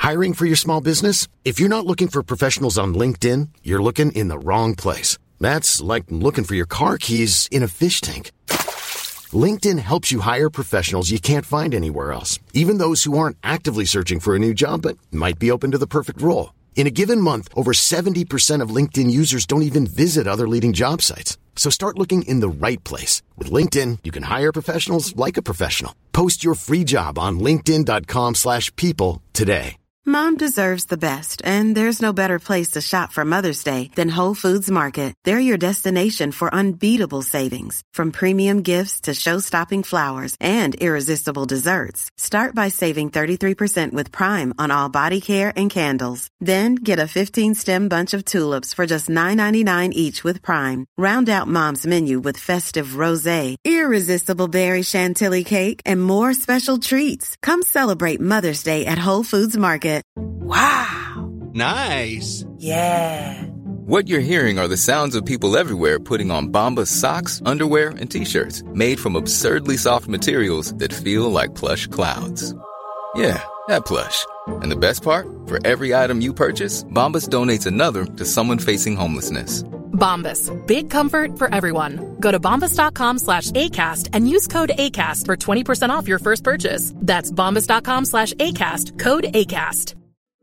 Hiring for your small business? If you're not looking for professionals on LinkedIn, you're looking in the wrong place. That's like looking for your car keys in a fish tank. LinkedIn helps you hire professionals you can't find anywhere else, even those who aren't actively searching for a new job but might be open to the perfect role. In a given month, over 70% of LinkedIn users don't even visit other leading job sites. So start looking in the right place. With LinkedIn, you can hire professionals like a professional. Post your free job on linkedin.com/people today. Mom deserves the best, and there's no better place to shop for Mother's Day than Whole Foods Market. They're your destination for unbeatable savings, from premium gifts to show-stopping flowers and irresistible desserts. Start by saving 33% with Prime on all body care and candles. Then get a 15-stem bunch of tulips for just $9.99 each with Prime. Round out Mom's menu with festive rosé, irresistible berry chantilly cake, and more special treats. Come celebrate Mother's Day at Whole Foods Market. Wow. Nice. Yeah. What you're hearing are the sounds of people everywhere putting on Bombas socks, underwear, and T-shirts made from absurdly soft materials that feel like plush clouds. Yeah, that plush. And the best part? For every item you purchase, Bombas donates another to someone facing homelessness. Bombas. Big comfort for everyone. Go to bombas.com/ACAST and use code ACAST for 20% off your first purchase. That's bombas.com/ACAST. Code ACAST.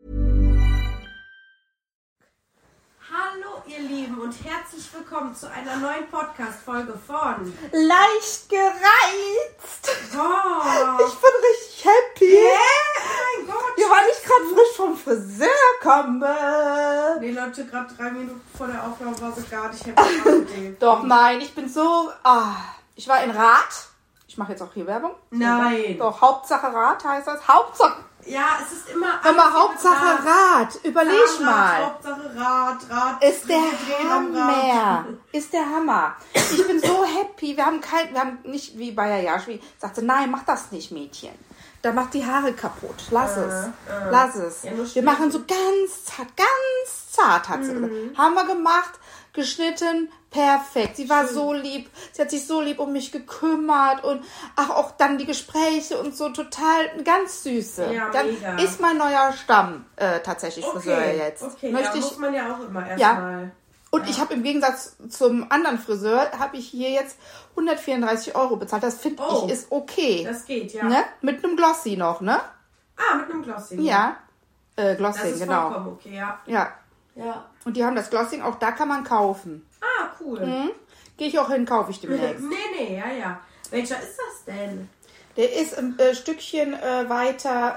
Hallo ihr Lieben und herzlich willkommen zu einer neuen Podcast-Folge von Leicht gereizt. Boah. Ich bin richtig happy. Oh mein Gott. Ja, weil ich gerade frisch vom Friseur komme. Nee, Leute, gerade 3 Minuten vor der Aufnahme war sie gar nicht happy. Doch, nein, ich bin so... ich war in Rath. Ich mache jetzt auch hier Werbung. Nein. Doch, Hauptsache Rath heißt das. Hauptsache... Ja, es ist immer... Aber Hauptsache Rath. Überleg mal. Hauptsache Rad. Ist der Hammer. Ist der Hammer. Ich bin so happy. Wir haben nicht wie bei Yayashi sagte, nein, mach das nicht, Mädchen. Da macht die Haare kaputt. Lass es. Ja, wir machen so ganz zart, hat sie gesagt. Haben wir gemacht, geschnitten, perfekt. Sie war so lieb. Sie hat sich so lieb um mich gekümmert und auch dann die Gespräche und so total ganz süße. Ja, dann mega. ist mein neuer Stamm tatsächlich Friseur jetzt. Okay, Möchte muss man ja auch immer erstmal. Ja. Und ich habe im Gegensatz zum anderen Friseur, habe ich hier jetzt 134 € bezahlt. Das finde ich ist okay. Das geht, ja. Ne? Mit einem Glossy noch, ne? Mit einem Glossing. Ja. Glossing, das ist genau. vollkommen okay, ja. Ja. Und die haben das Glossing, auch da kann man kaufen. Cool. Gehe ich auch hin, kaufe ich demnächst. Nee, ja. Welcher ist das denn? Der ist ein Stückchen weiter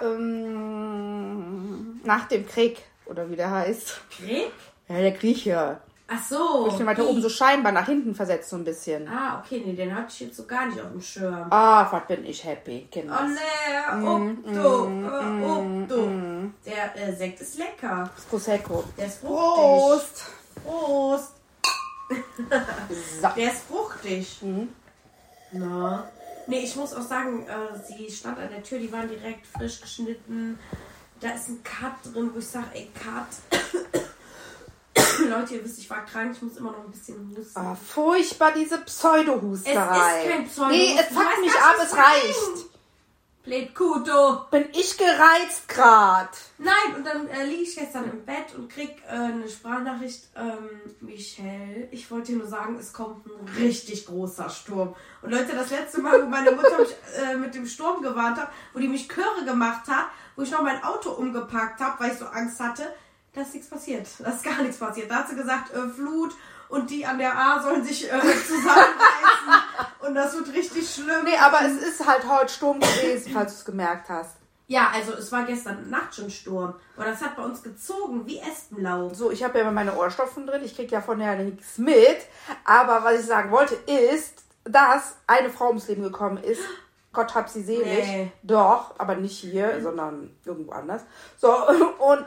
nach dem Krieg, oder wie der heißt. Krieg? Ja, der Grieche. Ach so. Bisschen weiter oben, so scheinbar nach hinten versetzt so ein bisschen. Okay, nee, den hatte ich jetzt so gar nicht auf dem Schirm. Was bin ich happy. Kinders. Oh nee, Der Sekt ist lecker. Das Prosecco. Der ist fruchtig. Prost. So. Der ist fruchtig. Na. Nee, ich muss auch sagen, sie stand an der Tür, die waren direkt frisch geschnitten. Da ist ein Cut drin, wo ich sage, ey, Cut. Leute, ihr wisst, ich war krank, ich muss immer noch ein bisschen husten. Furchtbar, diese Pseudo-Husterei. Es ist kein Pseudo-Husten. Nee, es fuckt mich ab, es reicht. Blöd Kuto. Bin ich gereizt grad? Nein, und dann liege ich gestern im Bett und krieg eine Sprachnachricht. Michelle, ich wollte dir nur sagen, es kommt ein richtig großer Sturm. Und Leute, das letzte Mal, wo meine Mutter mich mit dem Sturm gewarnt hat, wo die mich Chöre gemacht hat, wo ich noch mein Auto umgepackt habe, weil ich so Angst hatte, da ist nichts passiert. Da ist gar nichts passiert. Da hat sie gesagt, Flut und die an der A sollen sich zusammenreißen. Und das wird richtig schlimm. Nee, aber es ist halt heute Sturm gewesen, falls du es gemerkt hast. Ja, also es war gestern Nacht schon Sturm. Aber das hat bei uns gezogen, wie Espenlaub. So, ich habe ja immer meine Ohrstopfen drin. Ich kriege ja von der nichts mit. Aber was ich sagen wollte, ist, dass eine Frau ums Leben gekommen ist. Gott hab sie selig. Nee. Doch, aber nicht hier, sondern irgendwo anders. So, und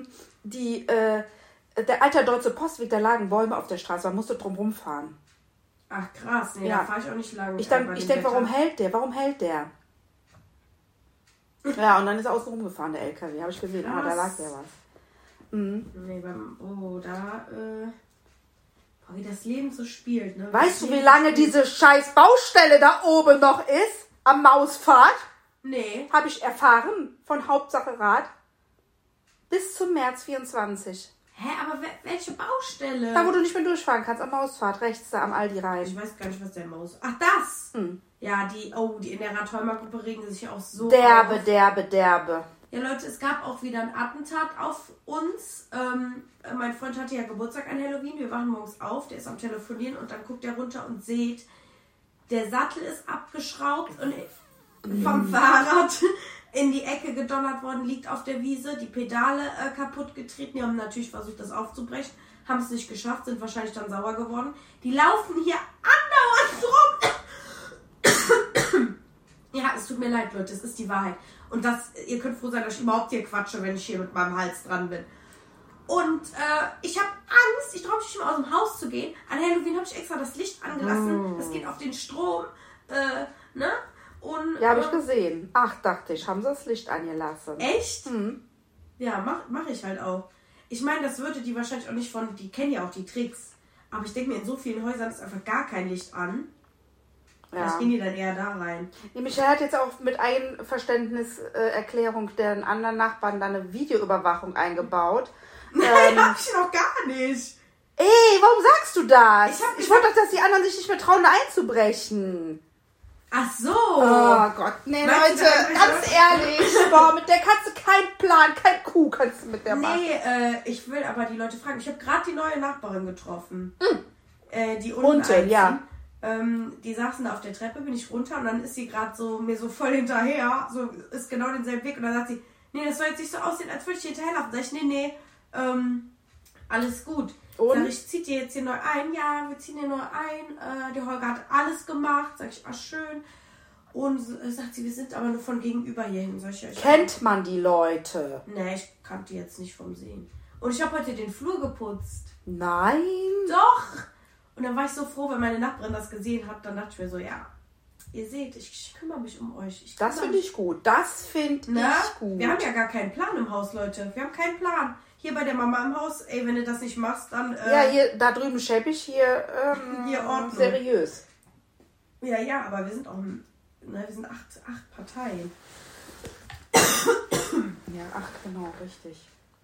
der alte Deutsche Postweg, da lagen Bäume auf der Straße. Man musste drum rumfahren. Ach krass, nee, ja. Da fahre ich auch nicht lang. Ich denke, warum hält der? Ja, und dann ist er außen rumgefahren, der LKW. Habe ich gesehen. Da lag der was. Nee, wie das Leben so spielt. Ne? Weißt du, wie lange diese scheiß Baustelle da oben noch ist? Am Mauspfad? Nee. Habe ich erfahren von Hauptsache Rad. Bis zum März 24. Hä, aber welche Baustelle? Da, wo du nicht mehr durchfahren kannst, am Mausfahrt, rechts da am Aldi rein. Ich weiß gar nicht, was der Maus... Ach, das! Ja, die in der Radholmer-Gruppe regen sich auch so Derbe. Ja, Leute, es gab auch wieder ein Attentat auf uns. Mein Freund hatte ja Geburtstag an Halloween. Wir wachen morgens auf, der ist am Telefonieren und dann guckt er runter und sieht, der Sattel ist abgeschraubt und vom Fahrrad in die Ecke gedonnert worden, liegt auf der Wiese, die Pedale kaputt getreten. Die haben natürlich versucht, das aufzubrechen, haben es nicht geschafft, sind wahrscheinlich dann sauer geworden. Die laufen hier andauernd rum. Ja, es tut mir leid, Leute, es ist die Wahrheit. Und ihr könnt froh sein, dass ich überhaupt hier quatsche, wenn ich hier mit meinem Hals dran bin. Und ich habe Angst, ich traue mich nicht mehr aus dem Haus zu gehen. An Halloween habe ich extra das Licht angelassen. Das geht auf den Strom. Ne? Und, ja, habe ich gesehen. Ach, dachte ich, haben sie das Licht angelassen. Echt? Ja, mach ich halt auch. Ich meine, das würde die wahrscheinlich auch nicht die kennen ja auch die Tricks. Aber ich denke mir, in so vielen Häusern ist einfach gar kein Licht an. Ja. Ich gehen die dann eher da rein. Die Michelle hat jetzt auch mit Einverständniserklärung der anderen Nachbarn dann eine Videoüberwachung eingebaut. Nein, hab ich noch gar nicht. Ey, warum sagst du das? Ich wollte doch, dass die anderen sich nicht mehr trauen, da einzubrechen. Ach so. Oh Gott, nee, Leute, ganz ehrlich. Boah, mit der kannst du keinen Plan, kein Kuh kannst du mit der machen. Nee, ich will aber die Leute fragen. Ich habe gerade die neue Nachbarin getroffen. Die unten, ja. Die saßen da auf der Treppe, bin ich runter und dann ist sie gerade mir so voll hinterher, so ist genau denselben Weg und dann sagt sie, nee, das soll jetzt nicht so aussehen, als würde ich hinterherlaufen. Sag ich, nee, alles gut. Und? Sag ich, zieht ihr jetzt hier neu ein? Ja, wir ziehen hier neu ein. Die Holger hat alles gemacht. Sag ich, schön. Und sagt sie, wir sind aber nur von gegenüber hierhin. Kennt man die Leute? Nee, ich kannte die jetzt nicht vom Sehen. Und ich habe heute den Flur geputzt. Nein. Doch. Und dann war ich so froh, wenn meine Nachbarin das gesehen hat. Dann dachte ich mir so, ja, ihr seht, ich kümmere mich um euch. Das finde ich gut. Das finde ich gut. Wir haben ja gar keinen Plan im Haus, Leute. Wir haben keinen Plan. Hier bei der Mama im Haus, ey, wenn du das nicht machst, dann... ja, hier, da drüben scheppig, hier Ordnung. Seriös. Ja, aber wir sind auch... wir sind acht Parteien. Ja, 8, genau, richtig.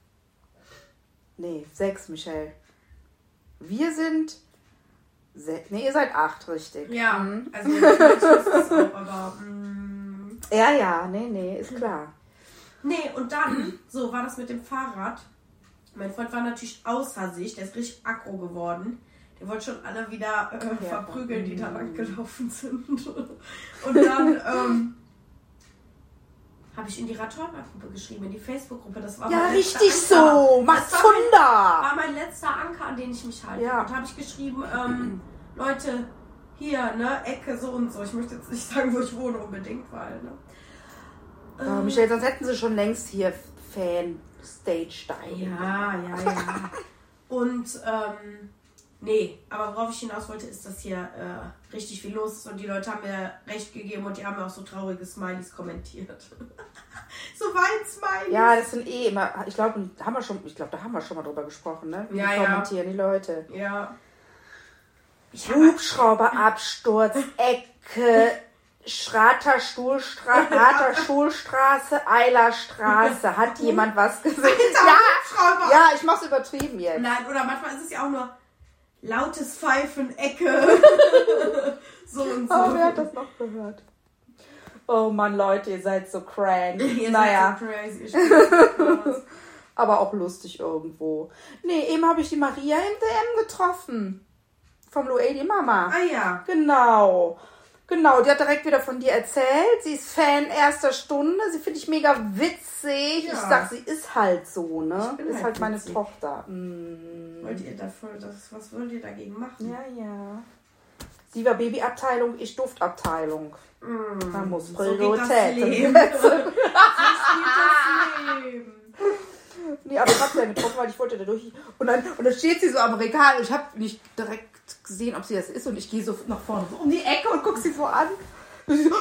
Nee, 6, Michelle. Wir sind... Nee, ihr seid 8, richtig. Ja, also ich weiß das auch, aber... Ja, nee, ist klar. Nee, und dann, so war das mit dem Fahrrad. Mein Freund war natürlich außer sich, der ist richtig aggro geworden. Der wollte schon alle wieder verprügeln, die da lang gelaufen sind. Und dann habe ich in die Radholmer-Gruppe geschrieben, in die Facebook-Gruppe. Das war ja, richtig so. Macht's Wunder. War mein letzter Anker, an den ich mich halte. Ja. Und habe ich geschrieben, Leute, hier, ne, Ecke so und so. Ich möchte jetzt nicht sagen, wo ich wohne unbedingt, weil, ne. Oh, Michelle, sonst hätten sie schon längst hier Fan-Stage da. Ja. Und, nee, aber worauf ich hinaus wollte, ist, dass hier richtig viel los ist und die Leute haben mir recht gegeben und die haben mir auch so traurige Smileys kommentiert. So Wein-Smileys. Ja, das sind immer, ich glaube, da haben wir schon mal drüber gesprochen, ne? Wie kommentieren die Leute. Ja. Hubschrauberabsturz, Ecke, Schulstraße, Eilerstraße. Hat jemand was gesehen? Ja, ich mach's übertrieben jetzt. Nein, oder manchmal ist es ja auch nur lautes Pfeifen, Ecke. So und so. Oh, wer hat das noch gehört? Oh Mann, Leute, ihr seid so crank. Ihr seid so crazy. Aber auch lustig irgendwo. Nee, eben habe ich die Maria im DM getroffen. Vom Luei, die Mama. Ah ja. Genau, die hat direkt wieder von dir erzählt. Sie ist Fan erster Stunde. Sie finde ich mega witzig. Ja. Ich sag, sie ist halt so, ne? Ist halt meine witzig. Tochter. Was wollt ihr dagegen machen? Ja. Sie war Babyabteilung, ich Duftabteilung. Man muss Prioritäten setzen. Nee, aber ich hab's ja getroffen, weil ich wollte da durch. Und dann steht sie so am Regal. Ich habe nicht direkt gesehen, ob sie das ist. Und ich gehe so nach vorne so um die Ecke und guck sie so an. Und sie so,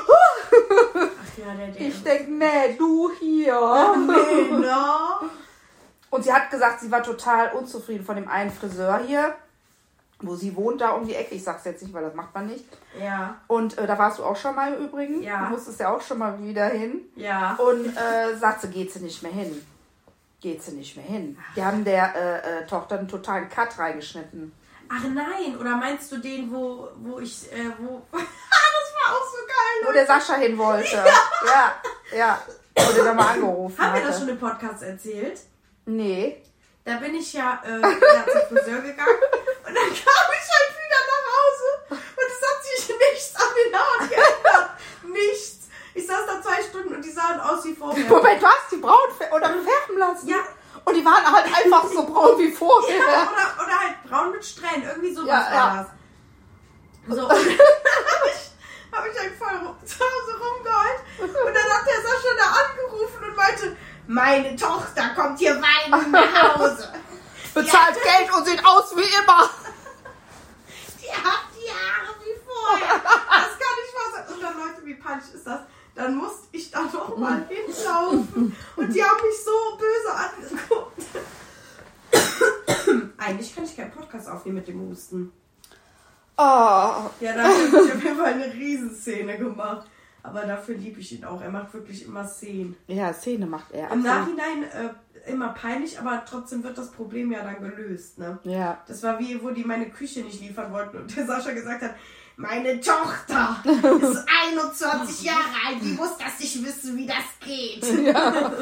ich denke, nee, du hier. Nee, no. Und sie hat gesagt, sie war total unzufrieden von dem einen Friseur hier, wo sie wohnt, da um die Ecke. Ich sag's jetzt nicht, weil das macht man nicht. Ja. Und da warst du auch schon mal im Übrigen. Ja. Du musstest ja auch schon mal wieder hin. Ja. Und sagt sie, geht sie nicht mehr hin. geht sie nicht mehr hin. Die haben der Tochter einen totalen Cut reingeschnitten. Ach nein, oder meinst du den, wo ich, das war auch so geil. Wo der Sascha hin wollte. Ja. Wo der da mal angerufen Haben wir hatte. das schon im Podcast erzählt? Nee. Da bin ich ja zum Friseur gegangen und dann kam ich halt wieder nach Hause und es hat sich nichts an den Haaren geändert. Nichts. Ich saß da 2 Stunden und die sahen aus wie vorher. Moment, du hast die braun färben lassen? Ja. Und die waren halt einfach so braun wie vorher. Ja, oder halt braun mit Strähnen. Irgendwie sowas war das. So, und dann hab ich halt voll zu Hause rumgeheult. Und dann hat der Sascha da angerufen und meinte, meine Tochter kommt hier weinend nach Hause. Bezahlt Geld und sieht aus wie immer. Die hat die Haare wie vorher. Das kann nicht wahr sein. Und dann, Leute, wie peinlich ist das? Dann musste ich da noch mal hinlaufen. Und die haben mich so böse angeguckt. Eigentlich kann ich keinen Podcast aufnehmen mit dem Husten. Oh. Ja, da habe ich auf jeden Fall eine Riesenszene gemacht. Aber dafür liebe ich ihn auch. Er macht wirklich immer Szenen. Ja, Szene macht er. Im Nachhinein immer peinlich, aber trotzdem wird das Problem ja dann gelöst. Ne? Ja. Das war wie, wo die meine Küche nicht liefern wollten und der Sascha gesagt hat, meine Tochter ist 21 Jahre alt, wie muss das nicht wissen, wie das geht? Ja.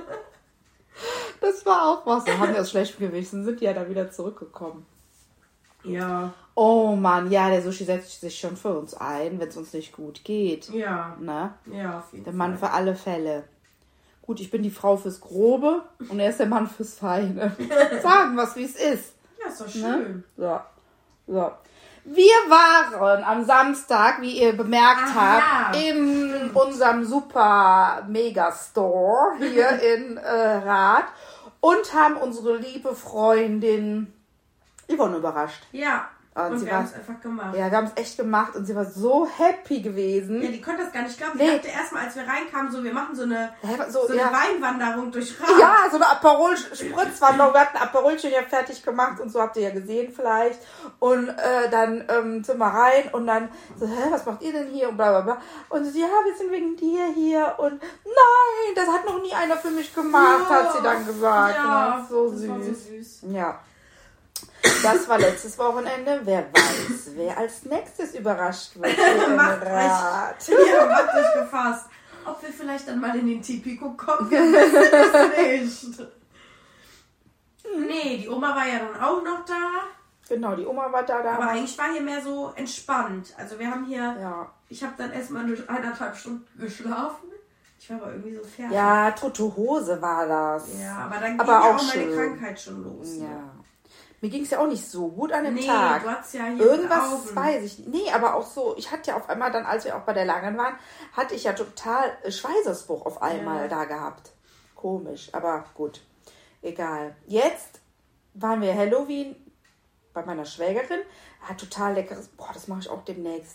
Das war auch was. Da haben wir das schlecht gewesen, sind die ja dann wieder zurückgekommen. Ja. Oh Mann, ja, der Sushi setzt sich schon für uns ein, wenn es uns nicht gut geht. Ja. Ne? Ja, auf jeden Der Fall. Mann für alle Fälle. Gut, ich bin die Frau fürs Grobe und er ist der Mann fürs Feine. Sagen wir es, wie es ist. Ja, ist doch Ne? schön. So. Wir waren am Samstag, wie ihr bemerkt habt, in unserem super Megastore hier in Rath und haben unsere liebe Freundin Yvonne überrascht. Ja. Und wir haben es einfach gemacht. Ja, wir haben es echt gemacht und sie war so happy gewesen. Ja, die konnte das gar nicht glauben. Sie dachte erstmal, als wir reinkamen, so wir machen so eine Weinwanderung durch Rath. Ja, so eine Aperol-Spritzwanderung. Wir hatten Aperolchen ja fertig gemacht und so habt ihr ja gesehen vielleicht. Und dann sind wir rein und dann so, was macht ihr denn hier? Und bla bla bla. Und sie, ja, wir sind wegen dir hier. Und nein, das hat noch nie einer für mich gemacht, hat sie dann gesagt. Ja, so das süß. war so süß. Ja. Das war letztes Wochenende. Wer weiß, wer als nächstes überrascht wird. Macht euch gefasst. Ob wir vielleicht dann mal in den Tipico kommen, wir wissen es nicht. Nee, die Oma war ja dann auch noch da. Genau, die Oma war da. Aber eigentlich war hier mehr so entspannt. Also wir haben hier, ich habe dann erstmal nur 1,5 Stunden geschlafen. Ich war aber irgendwie so fertig. Ja, tote Hose war das. Ja, aber dann ging aber ja auch auch meine schön. Krankheit schon los. Ja. Ne? Mir ging es ja auch nicht so gut an dem Tag. Du hattest ja hier irgendwas Augen. weiß ich nicht. Nee, aber auch so, ich hatte ja auf einmal dann, als wir auch bei der Langen waren, hatte ich ja total Schweißausbruch auf einmal da gehabt. Komisch, aber gut. Egal. Jetzt waren wir Halloween bei meiner Schwägerin. Hat total leckeres, das mache ich auch demnächst,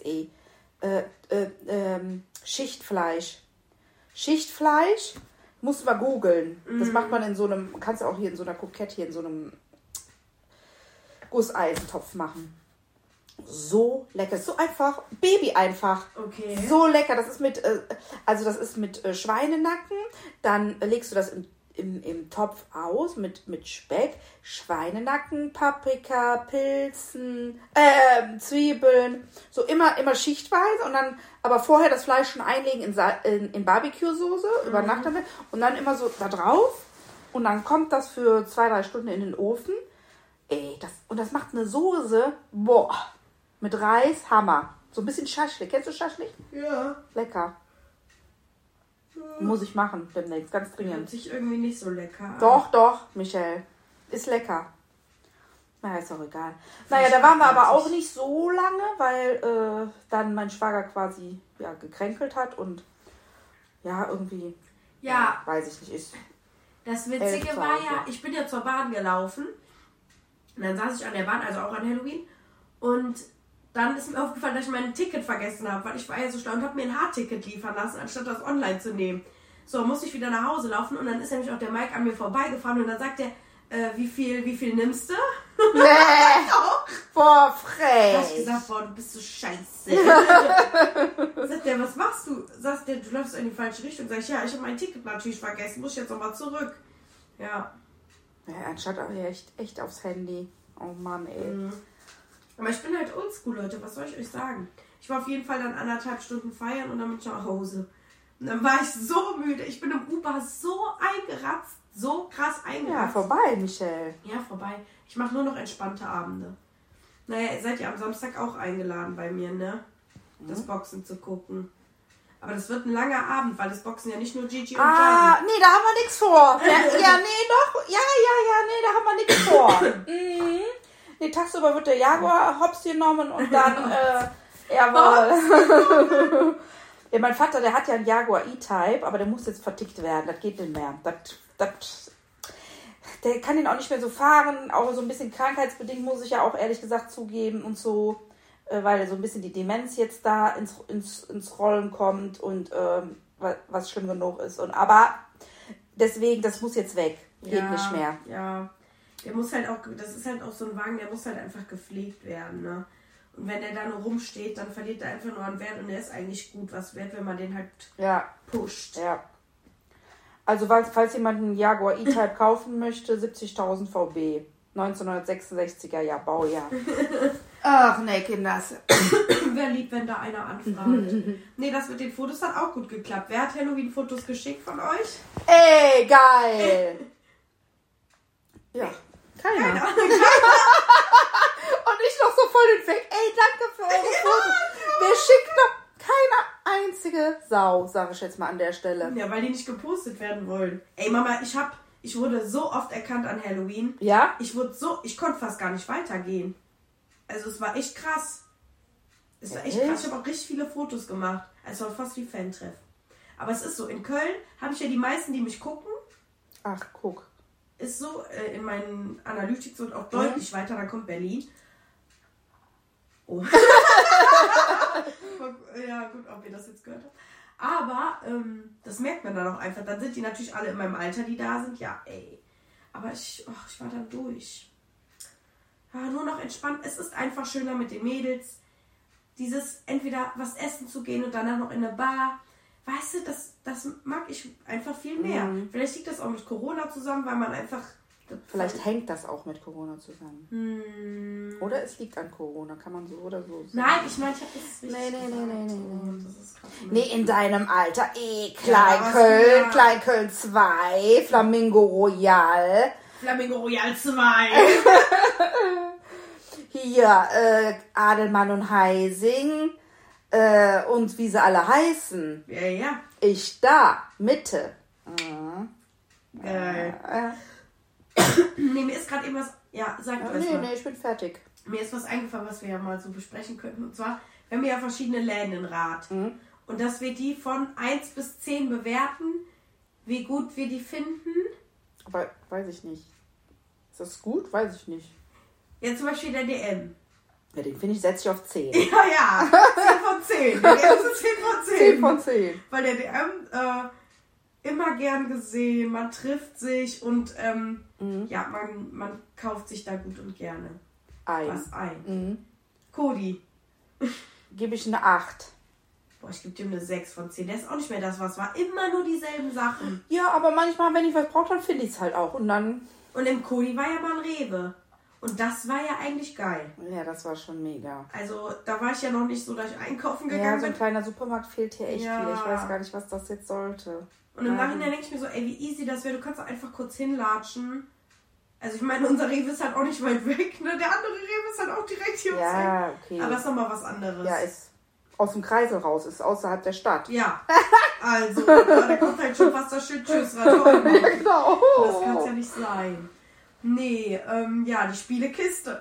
Schichtfleisch. Schichtfleisch, musst du mal googeln. Das macht man in so einem, kannst du auch hier in so einer Kokette, hier in so einem Gusseisentopf machen. So lecker, so einfach, Baby einfach. Okay. So lecker, das ist mit, Schweinenacken, dann legst du das im Topf aus mit Speck, Schweinenacken, Paprika, Pilzen, Zwiebeln, so immer schichtweise und dann aber vorher das Fleisch schon einlegen in Barbecue-Soße über Nacht damit und dann immer so da drauf und dann kommt das für 2-3 Stunden in den Ofen. Das macht eine Soße, mit Reis, Hammer. So ein bisschen Schaschlik. Kennst du Schaschlik? Ja. Lecker. Muss ich machen demnächst, ganz dringend. Hört sich irgendwie nicht so lecker an. Doch, Michelle. Ist lecker. Naja, ist auch egal. Naja, da waren wir aber auch nicht so lange, weil dann mein Schwager quasi gekränkelt hat und irgendwie, weiß ich nicht, ist. Das Witzige war ja, ich bin ja zur Bahn gelaufen und dann saß ich an der Bahn, also auch an Halloween und dann ist mir aufgefallen, dass ich mein Ticket vergessen habe, weil ich war ja so schlau und habe mir ein Haarticket liefern lassen, anstatt das online zu nehmen. So, musste ich wieder nach Hause laufen und dann ist nämlich auch der Mike an mir vorbeigefahren und dann sagt er, wie viel nimmst du? Nee. Boah, frech. Da hab ich gesagt, du bist so scheiße. Sagt der, was machst du? Sagt der, du läufst in die falsche Richtung. Sag ich, ja, ich habe mein Ticket natürlich vergessen, muss ich jetzt nochmal zurück. Ja. Ja, anstatt auch echt aufs Handy. Oh Mann, ey. Aber ich bin halt oldschool, Leute. Was soll ich euch sagen? Ich war auf jeden Fall dann 1,5 Stunden feiern und dann bin ich nach Hause. Und dann war ich so müde. Ich bin im Uber so eingeratzt. So krass eingeratzt. Ja, vorbei, Michelle. Ja, vorbei. Ich mache nur noch entspannte Abende. Naja, ihr seid ja am Samstag auch eingeladen bei mir, ne? Das Boxen zu gucken. Aber das wird ein langer Abend, weil das Boxen ja nicht nur Gigi und Johnny. Nee, da haben wir nichts vor. Ja, nee, doch. Ja, nee, da haben wir nichts vor. Nee, tagsüber wird der Jaguar hops genommen und dann, jawohl. Ja, mein Vater, der hat ja einen Jaguar E-Type, aber der muss jetzt vertickt werden. Das geht nicht mehr. Der kann ihn auch nicht mehr so fahren. Auch so ein bisschen krankheitsbedingt, muss ich ja auch ehrlich gesagt zugeben und so. Weil so ein bisschen die Demenz jetzt da ins Rollen kommt und was schlimm genug ist. Aber deswegen, das muss jetzt weg. Geht nicht mehr. Ja, der muss halt auch, das ist halt auch so ein Wagen, der muss halt einfach gepflegt werden, ne? Und wenn der da nur rumsteht, dann verliert er einfach nur an Wert und der ist eigentlich gut was wert, wenn man den halt pusht. Ja. Also falls jemand einen Jaguar E-Type kaufen möchte, 70.000 VB. 1966er Jahr, Baujahr. Ach nee, Kinders. Wäre lieb, wenn da einer anfragt. Nee, das mit den Fotos hat auch gut geklappt. Wer hat Halloween-Fotos geschickt von euch? Ey, geil! Ja, keiner. Und ich noch so voll den Fake. Ey, danke für eure Fotos. Wer schickt noch keine einzige Sau, sage ich jetzt mal an der Stelle. Ja, weil die nicht gepostet werden wollen. Ey, Mama, ich wurde so oft erkannt an Halloween. Ja? Ich konnte fast gar nicht weitergehen. Also es war echt krass. Es war echt krass. Ich habe auch richtig viele Fotos gemacht. Es war fast wie Fan-Treff. Aber es ist so, in Köln habe ich ja die meisten, die mich gucken. Ach, guck. Ist so, in meinen Analytics und auch deutlich weiter, dann kommt Berlin. Oh. Ja, gut, ob ihr das jetzt gehört habt. Aber das merkt man dann auch einfach. Dann sind die natürlich alle in meinem Alter, die da sind. Ja, ey. Aber ich war dann durch. Ja, nur noch entspannt. Es ist einfach schöner mit den Mädels. Dieses entweder was essen zu gehen und danach noch in eine Bar. Weißt du, das mag ich einfach viel mehr. Vielleicht liegt das auch mit Corona zusammen, weil man einfach... Vielleicht hängt das auch mit Corona zusammen. Oder es liegt an Corona, kann man so oder so sagen. Nein, ich meine, ich habe das richtig Nee. Das ist krass. Nee, in deinem Alter. Kleinköln, ja. Kleinköln 2, Flamingo Royal. Flamingo Royal 2. Hier, Adelmann und Heising. Und wie sie alle heißen. Ja. Ich da, Mitte. Geil. Nee, mir ist gerade eben was... Ja, sag du es mal. Nee, ich bin fertig. Mir ist was eingefallen, was wir ja mal so besprechen könnten. Und zwar, wir haben ja verschiedene Läden in Rath. Und dass wir die von 1 bis 10 bewerten, wie gut wir die finden. Aber weiß ich nicht. Ist das gut? Weiß ich nicht. Ja, zum Beispiel der DM. Ja, den finde ich, setze ich auf 10. Ja. 10 von 10. Der DM ist 10 von 10. 10 von 10. Weil der DM immer gern gesehen, man trifft sich und ja, man kauft sich da gut und gerne was ein. Cody. Gebe ich eine 8. Boah, ich gebe dem eine 6 von 10. Der ist auch nicht mehr das, was war. Immer nur dieselben Sachen. Ja, aber manchmal, wenn ich was brauche, dann finde ich es halt auch. Und dann... Und im Cody war ja mal ein Rewe. Und das war ja eigentlich geil. Ja, das war schon mega. Also, da war ich ja noch nicht so, dass ich einkaufen gegangen Ja, so ein bin. kleiner Supermarkt fehlt hier echt Ja. viel. Ich weiß gar nicht, was das jetzt sollte. Und im Nachhinein denke ich mir so, ey, wie easy das wäre. Du kannst doch einfach kurz hinlatschen. Also, ich meine, unser Rewe ist halt auch nicht weit weg, ne? Der andere Rewe ist halt auch direkt hier ums Eck. Ja, okay. Aber ist nochmal was anderes. Ja, ist aus dem Kreisel raus, ist außerhalb der Stadt. Ja. Also, da kommt halt schon fast das Schild, tschüss, war toll. Ja, genau. Das kann es ja nicht sein. Nee, ja, die Spielekiste.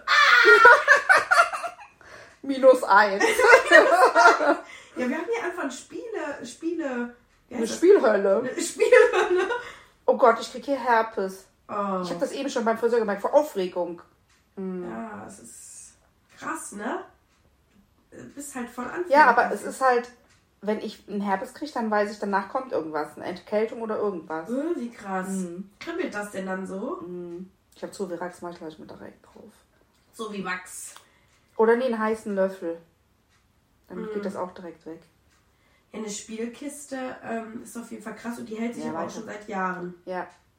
-1. Ja, wir haben hier einfach Spiele. Eine Spielhölle. Eine Spielhölle. Oh Gott, ich krieg hier Herpes. Oh. Ich habe das eben schon beim Friseur gemerkt, vor Aufregung. Ja, es ist krass, ne? Du bist halt voll anfällig. Ja, aber es ist halt, wenn ich einen Herpes kriege, dann weiß ich, danach kommt irgendwas. Eine Entkältung oder irgendwas. Wie krass. Kribbelt das denn dann so? Ich habe zu Virax mal gleich mit direkt drauf. So wie Max. Oder nee, einen heißen Löffel. Dann geht das auch direkt weg. Ja, eine Spielkiste ist auf jeden Fall krass und die hält sich Ja, aber auch weiter. schon seit Jahren. Ja.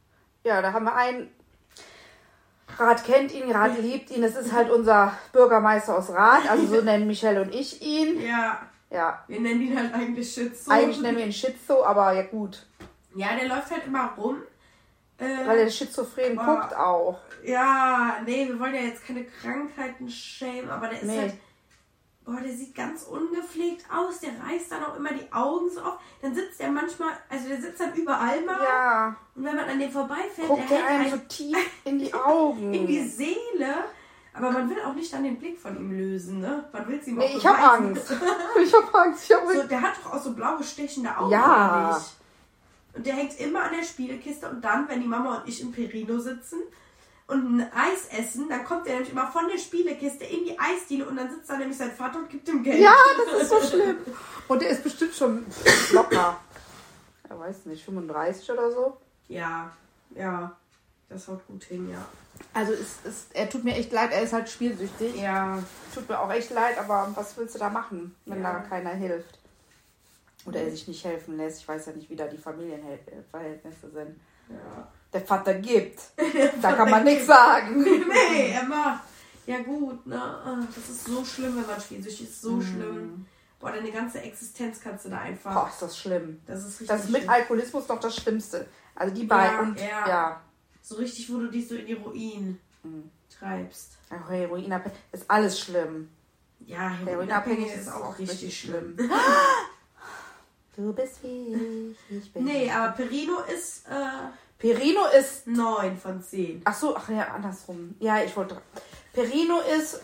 Ja, da haben wir einen. Rath kennt ihn, Rath liebt ihn. Das ist halt unser Bürgermeister aus Rath. Also so nennen Michelle und ich ihn. Ja. Ja. Wir nennen ihn halt eigentlich Schizo. Eigentlich nennen wir ihn Schizo, aber ja gut. Ja, der läuft halt immer rum. Weil der Schizophren guckt auch. Ja, nee, wir wollen ja jetzt keine Krankheiten schämen, aber der ist halt... Boah, der sieht ganz ungepflegt aus. Der reißt dann auch immer die Augen so auf. Dann sitzt der manchmal... Also der sitzt dann überall mal. Ja. Und wenn man an dem vorbeifährt, guckt der einem so halt tief in die Augen. in die Seele. Aber man will auch nicht dann den Blick von ihm lösen, ne? Man will es ihm auch ich hab Angst. Ich hab Angst. So, der hat doch auch so blaue, stechende Augen. Ja. Eigentlich. Und der hängt immer an der Spielekiste. Und dann, wenn die Mama und ich im Perino sitzen und ein Eis essen, dann kommt der nämlich immer von der Spielekiste in die Eisdiele und dann sitzt da nämlich sein Vater und gibt ihm Geld. Ja, das ist so schlimm. Und der ist bestimmt schon locker. Ich weiß nicht, 35 oder so. Ja. Das haut gut hin, ja. Also er tut mir echt leid, er ist halt spielsüchtig. Ja. Tut mir auch echt leid, aber was willst du da machen, wenn da keiner hilft? Oder er sich nicht helfen lässt. Ich weiß ja nicht, wie da die Familienverhältnisse sind. Ja. Der Vater gibt. Da kann man nichts sagen. Nee, er macht. Ja gut, ne? Das ist so schlimm, wenn man spielsüchtig ist. So schlimm. Boah, deine ganze Existenz kannst du da einfach... Boah, ist das schlimm. Das ist richtig Das ist mit schlimm. Alkoholismus noch das Schlimmste. Also die beiden. Ja. So richtig, wo du dich so in die Ruin treibst. Ja, Heroinabhängig ist alles schlimm. Ja, Heroinabhängig ist auch richtig schlimm. Du bist wie ich bin. Nee, aber Perino ist... Perino ist... 9 von 10. Ach so, ach ja, andersrum. Ja, ich wollte... Perino ist,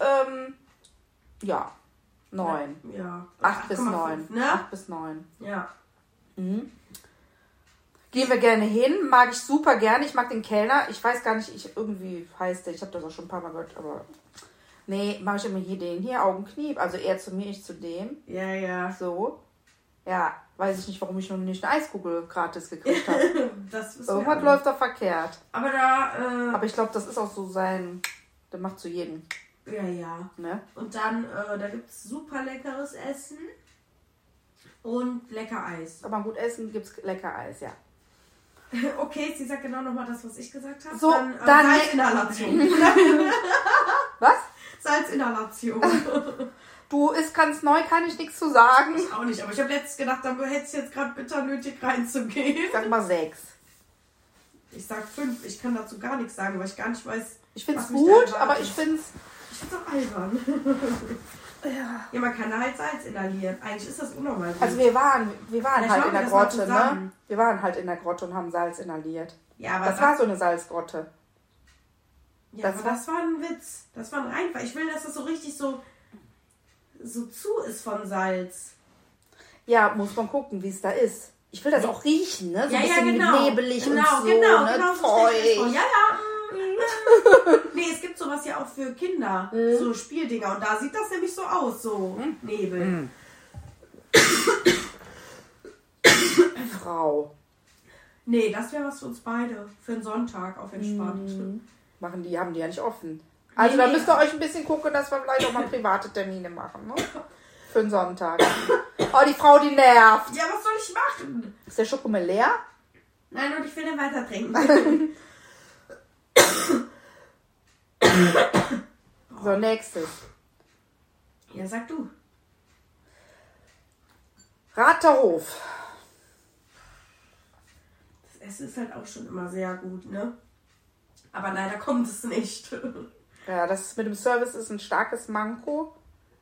9. Ja. 8 bis 9. Ne? 8 bis 9. Ja. Mhm. Gehen wir gerne hin. Mag ich super gerne. Ich mag den Kellner. Ich weiß gar nicht, irgendwie heißt der. Ich habe das auch schon ein paar Mal gehört, aber... Nee, mache ich immer hier den. Hier, Augenkniep. Also er zu mir, ich zu dem. Ja. So. Ja, weiß ich nicht, warum ich noch nicht eine Eiskugel gratis gekriegt habe. Irgendwas läuft da verkehrt. Aber da... Aber ich glaube, das ist auch so sein... Der macht zu jedem. Ja. Ne? Und dann, da gibt es super leckeres Essen und lecker Eis. Aber gut essen gibt's lecker Eis, ja. Okay, sie sagt genau nochmal das, was ich gesagt habe. So, dann Salzinhalation. Was? Salzinhalation. Du, ist ganz neu, kann ich nichts zu sagen. Ich auch nicht, aber ich habe letztens gedacht, da hättest du jetzt gerade bitter nötig reinzugehen. Sag mal 6. Ich sag 5, ich kann dazu gar nichts sagen, weil ich gar nicht weiß. Ich find's gut, aber ich find's auch albern. Ja, man kann da halt Salz inhalieren. Eigentlich ist das unnormal. Also wir waren halt in der Grotte, ne? zusammen. Wir waren halt in der Grotte und haben Salz inhaliert. Ja, aber das war so eine Salzgrotte. Ja, aber das war ein Witz. Das war ein Reinfall. Ich will, dass das so richtig so zu ist von Salz. Ja, muss man gucken, wie es da ist. Ich will das auch riechen, ne? So ein bisschen genau. nebelig und so, genau, ne? Genau, so stell ich mir das vor. Ja. Nee, es gibt sowas ja auch für Kinder. So Spieldinger. Und da sieht das nämlich so aus, so Nebel. Frau. Nee, das wäre was für uns beide. Für einen Sonntag auf entspannt. Haben die ja nicht offen. Also da müsst ihr euch ein bisschen gucken, dass wir vielleicht auch mal private Termine machen, ne? Für einen Sonntag. Oh, die Frau, die nervt. Ja, was soll ich machen? Ist der Schokomel leer? Nein, und ich will den weiter trinken. So, nächstes. Ja, sag du. Ratterhof. Das Essen ist halt auch schon immer sehr gut, ne? Aber leider kommt es nicht. Ja, das mit dem Service ist ein starkes Manko.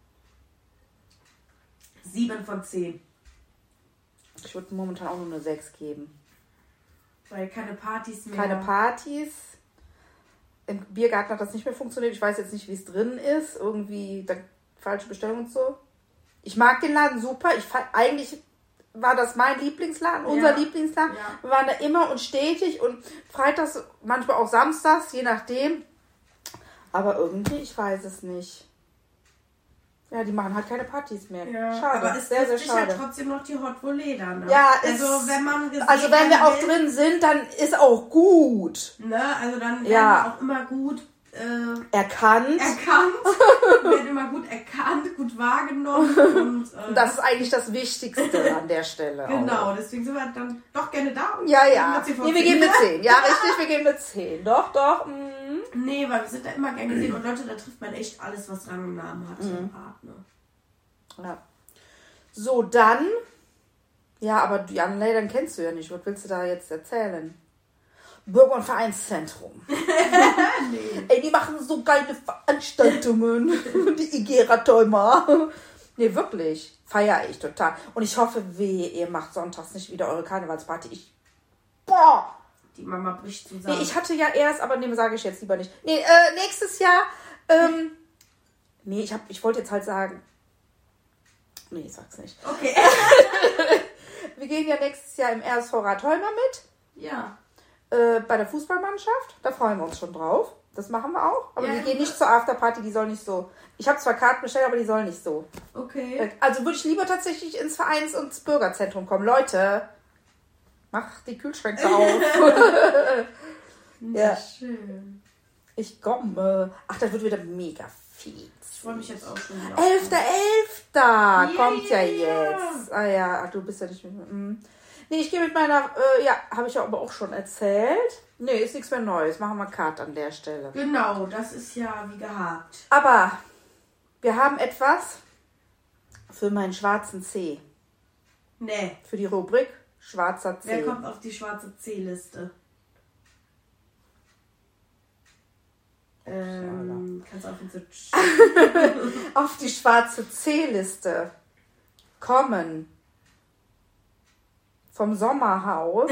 7 von 10. Ich würde momentan auch nur eine 6 geben. Weil keine Partys mehr. Keine Partys. Im Biergarten hat das nicht mehr funktioniert. Ich weiß jetzt nicht, wie es drin ist. Irgendwie falsche Bestellung und so. Ich mag den Laden super. Eigentlich war das mein Lieblingsladen, unser Lieblingsladen. Ja. Wir waren da immer und stetig und freitags, manchmal auch samstags, je nachdem. Aber irgendwie, ich weiß es nicht. Ja, die machen halt keine Partys mehr. Ja, schade, aber es sehr, sehr gibt schade. ja trotzdem noch die Hot Voleda, ne? Ja, also wenn man wenn wir auch drin sind, dann ist auch gut. Ne, also dann wären wir auch immer gut erkannt. Wird immer gut erkannt, gut wahrgenommen. Und das ist eigentlich das Wichtigste an der Stelle. Genau, deswegen sind wir dann doch gerne da. Und ja. Nee, wir geben eine 10. Ja, richtig, wir geben eine 10. Doch. Nee, weil wir sind da immer gerne gesehen. Und Leute, da trifft man echt alles, was Rang und Namen hat. Ja. So, dann... Ja, aber die anderen dann kennst du ja nicht. Was willst du da jetzt erzählen? Bürger- und Vereinszentrum. Nee. Ey, die machen so geile Veranstaltungen. Die Igera-Täumer. Nee, wirklich. Feiere ich total. Und ich hoffe, ihr macht sonntags nicht wieder eure Karnevalsparty. Boah! Die Mama bricht zusammen. Nee, ich hatte ja erst, aber nee, sage ich jetzt lieber nicht. Nee, nächstes Jahr, nee, ich wollte jetzt halt sagen, nee, ich sag's nicht. Okay. Wir gehen ja nächstes Jahr im RSV Rathheimer mit. Ja. Bei der Fußballmannschaft. Da freuen wir uns schon drauf. Das machen wir auch. Aber wir gehen nicht zur Afterparty, die soll nicht so. Ich habe zwar Karten bestellt, aber die sollen nicht so. Okay. Also würde ich lieber tatsächlich ins Vereins- und ins Bürgerzentrum kommen. Leute, mach die Kühlschränke auf. Ja. Schön. Ich komme. Ach, das wird wieder mega fies. Ich freue mich jetzt auch schon wieder. 11.11. kommt ja jetzt. Ah ja, ach, du bist ja nicht mit... Nee, ich gehe mit meiner... habe ich ja aber auch schon erzählt. Nee, ist nichts mehr Neues. Machen wir Cut an der Stelle. Genau, das ist ja wie gehabt. Aber wir haben etwas für meinen schwarzen C. Nee. Für die Rubrik schwarzer C. Wer kommt auf die schwarze C-Liste? Kannst auf uns auf die schwarze C-Liste kommen vom Sommerhaus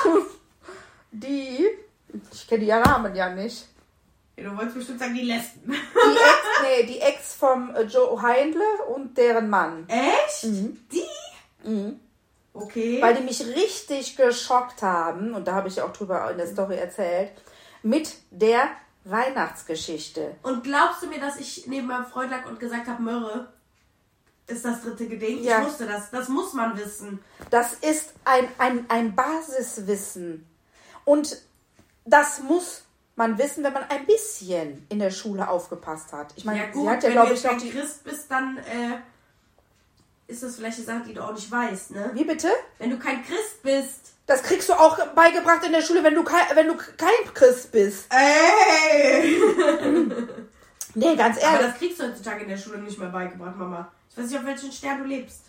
die, ich kenne die Namen ja nicht. Ja, du wolltest bestimmt sagen, die Lesben. Die Ex vom Joe Heindle und deren Mann. Echt? Mhm. Die? Mhm. Okay. Weil die mich richtig geschockt haben, und da habe ich auch drüber in der Story erzählt, mit der Weihnachtsgeschichte. Und glaubst du mir, dass ich neben meinem Freund lag und gesagt habe, Möhre ist das dritte Gedenk? Ja. Ich wusste das. Das muss man wissen. Das ist ein Basiswissen. Und das muss man wissen, wenn man ein bisschen in der Schule aufgepasst hat. Ich meine, ja, gut, sie hat ja, wenn glaube du ich, noch kein Christ bist, dann ist das vielleicht eine Sache, die du auch nicht weißt, ne? Wie bitte? Wenn du kein Christ bist. Das kriegst du auch beigebracht in der Schule, wenn du kein Christ bist. Ey! Nee, ganz ehrlich. Aber das kriegst du heutzutage in der Schule nicht mehr beigebracht, Mama. Ich weiß nicht, auf welchen Stern du lebst.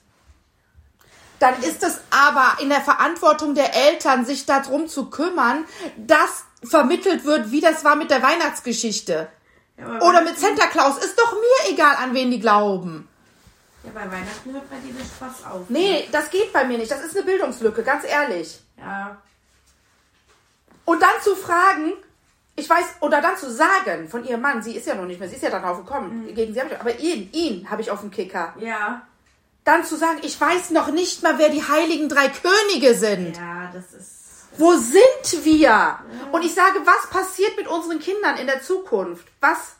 Dann ist es aber in der Verantwortung der Eltern, sich darum zu kümmern, dass vermittelt wird, wie das war mit der Weihnachtsgeschichte. Ja, oder mit Santa Claus. Ist doch mir egal, an wen die glauben. Ja, bei Weihnachten hört bei dir der Spaß auf. Nee, das geht bei mir nicht. Das ist eine Bildungslücke, ganz ehrlich. Ja. Und dann zu fragen, oder dann zu sagen von ihrem Mann, sie ist ja noch nicht mehr, sie ist ja dann aufgekommen, gegen sie, aber ihn habe ich auf dem Kicker. Ja. Dann zu sagen, ich weiß noch nicht mal, wer die heiligen 3 Könige sind. Ja, das ist... Wo sind wir? Ja. Und ich sage, was passiert mit unseren Kindern in der Zukunft? Was?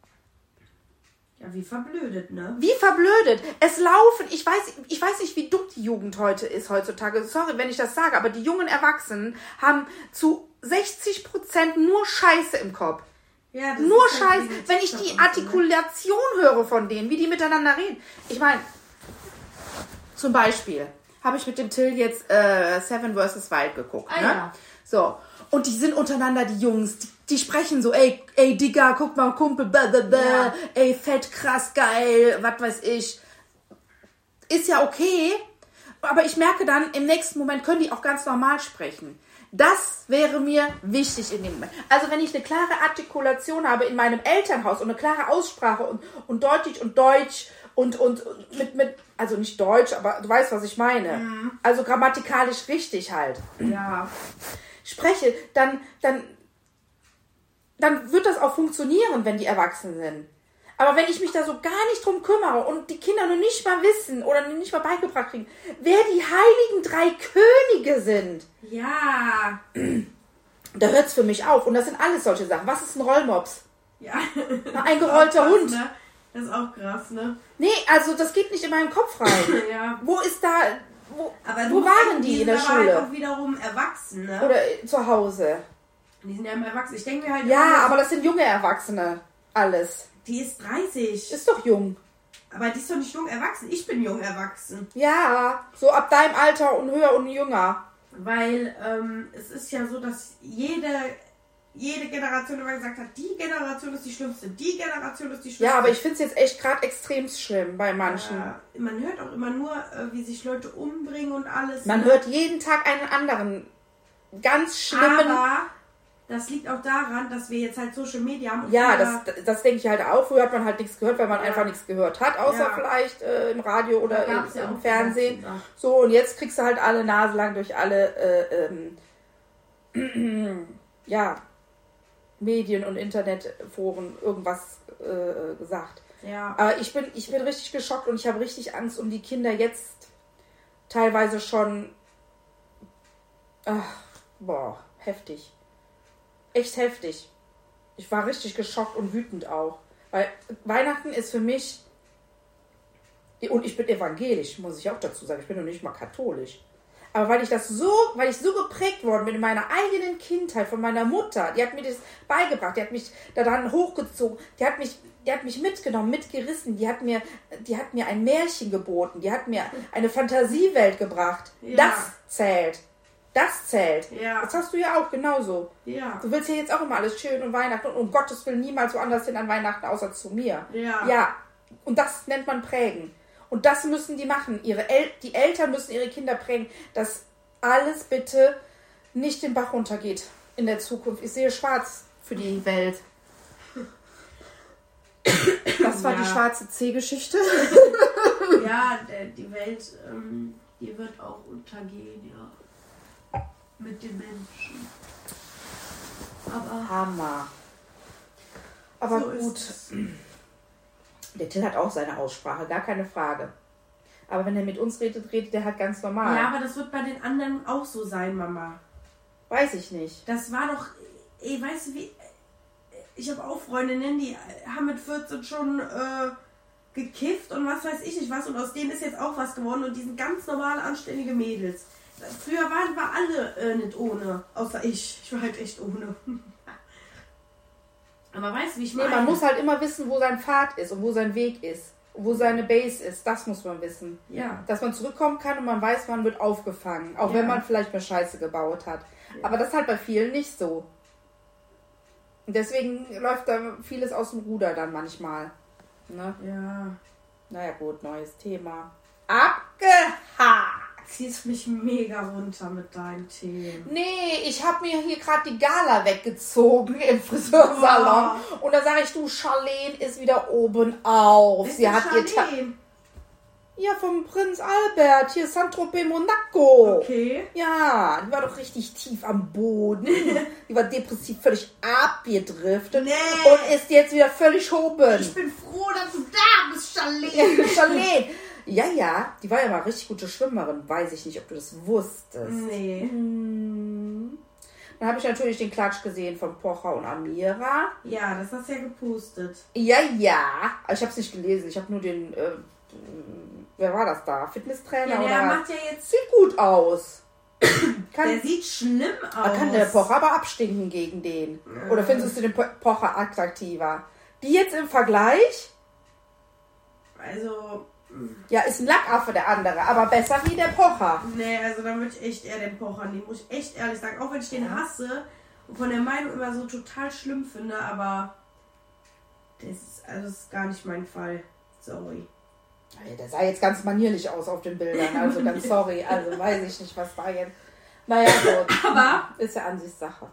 Ja, wie verblödet, ne? Wie verblödet. Es laufen, ich weiß nicht, wie dumm die Jugend heute ist heutzutage. Sorry, wenn ich das sage, aber die jungen Erwachsenen haben zu 60% nur Scheiße im Kopf. Ja, das nur ist halt Scheiße. Wenn ich die Artikulation höre von denen, wie die miteinander reden. Ich meine, zum Beispiel habe ich mit dem Till jetzt Seven vs. Wild geguckt. Ah, ne? ja. So. Und die sind untereinander, die Jungs, die sprechen so, ey Digga, guck mal, Kumpel, ja. Ey, fett, krass, geil, was weiß ich. Ist ja okay, aber ich merke dann, im nächsten Moment können die auch ganz normal sprechen. Das wäre mir wichtig in dem Moment. Also wenn ich eine klare Artikulation habe in meinem Elternhaus und eine klare Aussprache und Deutsch und mit also nicht Deutsch, aber du weißt, was ich meine. Mhm. Also grammatikalisch richtig halt. Ja. Spreche, dann wird das auch funktionieren, wenn die erwachsen sind. Aber wenn ich mich da so gar nicht drum kümmere und die Kinder nur nicht mal wissen oder nicht mal beigebracht kriegen, wer die heiligen 3 Könige sind. Ja. Da hört es für mich auf. Und das sind alles solche Sachen. Was ist ein Rollmops? Ja. Ein gerollter krass, Hund. Ne? Das ist auch krass, ne? Nee, also das geht nicht in meinen Kopf rein. Ja. Wo ist da... Aber wo waren die in der Schule? Halt auch wiederum erwachsen, ne? Oder zu Hause. Die sind ja im Erwachsenen. Ich denke mir halt... Ja, aber das sind junge Erwachsene. Alles. Die ist 30. Ist doch jung. Aber die ist doch nicht jung erwachsen. Ich bin jung erwachsen. Ja, so ab deinem Alter und höher und jünger. Weil es ist ja so, dass jede Generation immer gesagt hat, die Generation ist die schlimmste, die Generation ist die schlimmste. Ja, aber ich finde es jetzt echt gerade extrem schlimm bei manchen. Man hört auch immer nur, wie sich Leute umbringen und alles. Man hört jeden Tag einen anderen ganz schlimmen... Aber das liegt auch daran, dass wir jetzt halt Social Media haben. Ja, das denke ich halt auch. Früher hat man halt nichts gehört, weil man einfach nichts gehört hat, außer vielleicht im Radio oder im Fernsehen. So, und jetzt kriegst du halt alle Nase lang durch alle Medien und Internetforen irgendwas gesagt. Ja. Aber ich bin richtig geschockt und ich habe richtig Angst um die Kinder jetzt teilweise schon. Heftig. Echt heftig. Ich war richtig geschockt und wütend auch. Weil Weihnachten ist für mich... Und ich bin evangelisch, muss ich auch dazu sagen. Ich bin noch nicht mal katholisch. Aber weil ich so geprägt worden bin in meiner eigenen Kindheit von meiner Mutter, die hat mir das beigebracht, die hat mich daran hochgezogen, die hat mich mitgenommen, mitgerissen, die hat mir ein Märchen geboten, die hat mir eine Fantasiewelt gebracht. Ja. Das zählt. Ja. Das hast du ja auch genauso. Ja. Du willst ja jetzt auch immer alles schön und Weihnachten und um Gottes Willen niemals woanders hin an Weihnachten, außer zu mir. Ja. Ja. Und das nennt man prägen. Und das müssen die machen. Die Eltern müssen ihre Kinder prägen, dass alles bitte nicht den Bach runtergeht in der Zukunft. Ich sehe schwarz für die Welt. Das war die schwarze C-Geschichte. Ja, die Welt, die wird auch untergehen, ja. Mit den Menschen. Aber Hammer. Aber so gut. Der Till hat auch seine Aussprache, gar keine Frage. Aber wenn er mit uns redet er halt ganz normal. Ja, aber das wird bei den anderen auch so sein, Mama. Weiß ich nicht. Das war doch, weißt du wie, ich habe auch Freundinnen, die haben mit 14 schon gekifft und was weiß ich nicht was und aus denen ist jetzt auch was geworden und die sind ganz normale, anständige Mädels. Früher waren wir alle nicht ohne, außer ich. Ich war halt echt ohne. Aber weißt du, wie ich meine? Man muss halt immer wissen, wo sein Pfad ist und wo sein Weg ist. Und wo seine Base ist. Das muss man wissen. Ja. Dass man zurückkommen kann und man weiß, man wird aufgefangen. Auch wenn man vielleicht mal Scheiße gebaut hat. Ja. Aber das ist halt bei vielen nicht so. Und deswegen läuft da vieles aus dem Ruder dann manchmal. Ne? Ja. Naja gut, neues Thema. Abgehakt! Ziehst mich mega runter mit deinen Themen. Nee, ich habe mir hier gerade die Gala weggezogen im Friseursalon. Oh. Und da sage ich, du, Charlene ist wieder oben auf. Sie hat ihr Ja, vom Prinz Albert, hier Saint-Tropez Monaco. Okay. Ja, die war doch richtig tief am Boden. Die war depressiv völlig abgedriftet. Nee. Und ist jetzt wieder völlig oben. Ich bin froh, dass du da bist, Charlene. Charlene. Ja, die war ja mal richtig gute Schwimmerin. Weiß ich nicht, ob du das wusstest. Nee. Dann habe ich natürlich den Klatsch gesehen von Pocher und Amira. Ja, das hast du ja gepostet. Ja. Aber ich habe es nicht gelesen. Ich habe nur den... wer war das da? Fitnesstrainer? Ja, der macht ja jetzt... Sieht gut aus. Der sieht schlimm aus. Kann der Pocher aber abstinken gegen den? Oder findest du den Pocher attraktiver? Die jetzt im Vergleich? Also... Ja, ist ein Lackaffe der andere, aber besser wie der Pocher. Nee, also da würde ich echt eher den Pocher nehmen, muss ich echt ehrlich sagen. Auch wenn ich den hasse und von der Meinung immer so total schlimm finde, aber das ist gar nicht mein Fall. Sorry. Der sah jetzt ganz manierlich aus auf den Bildern, also ganz sorry. Also weiß ich nicht, was da jetzt... Naja, gut. Aber... Ist ja Ansichtssache.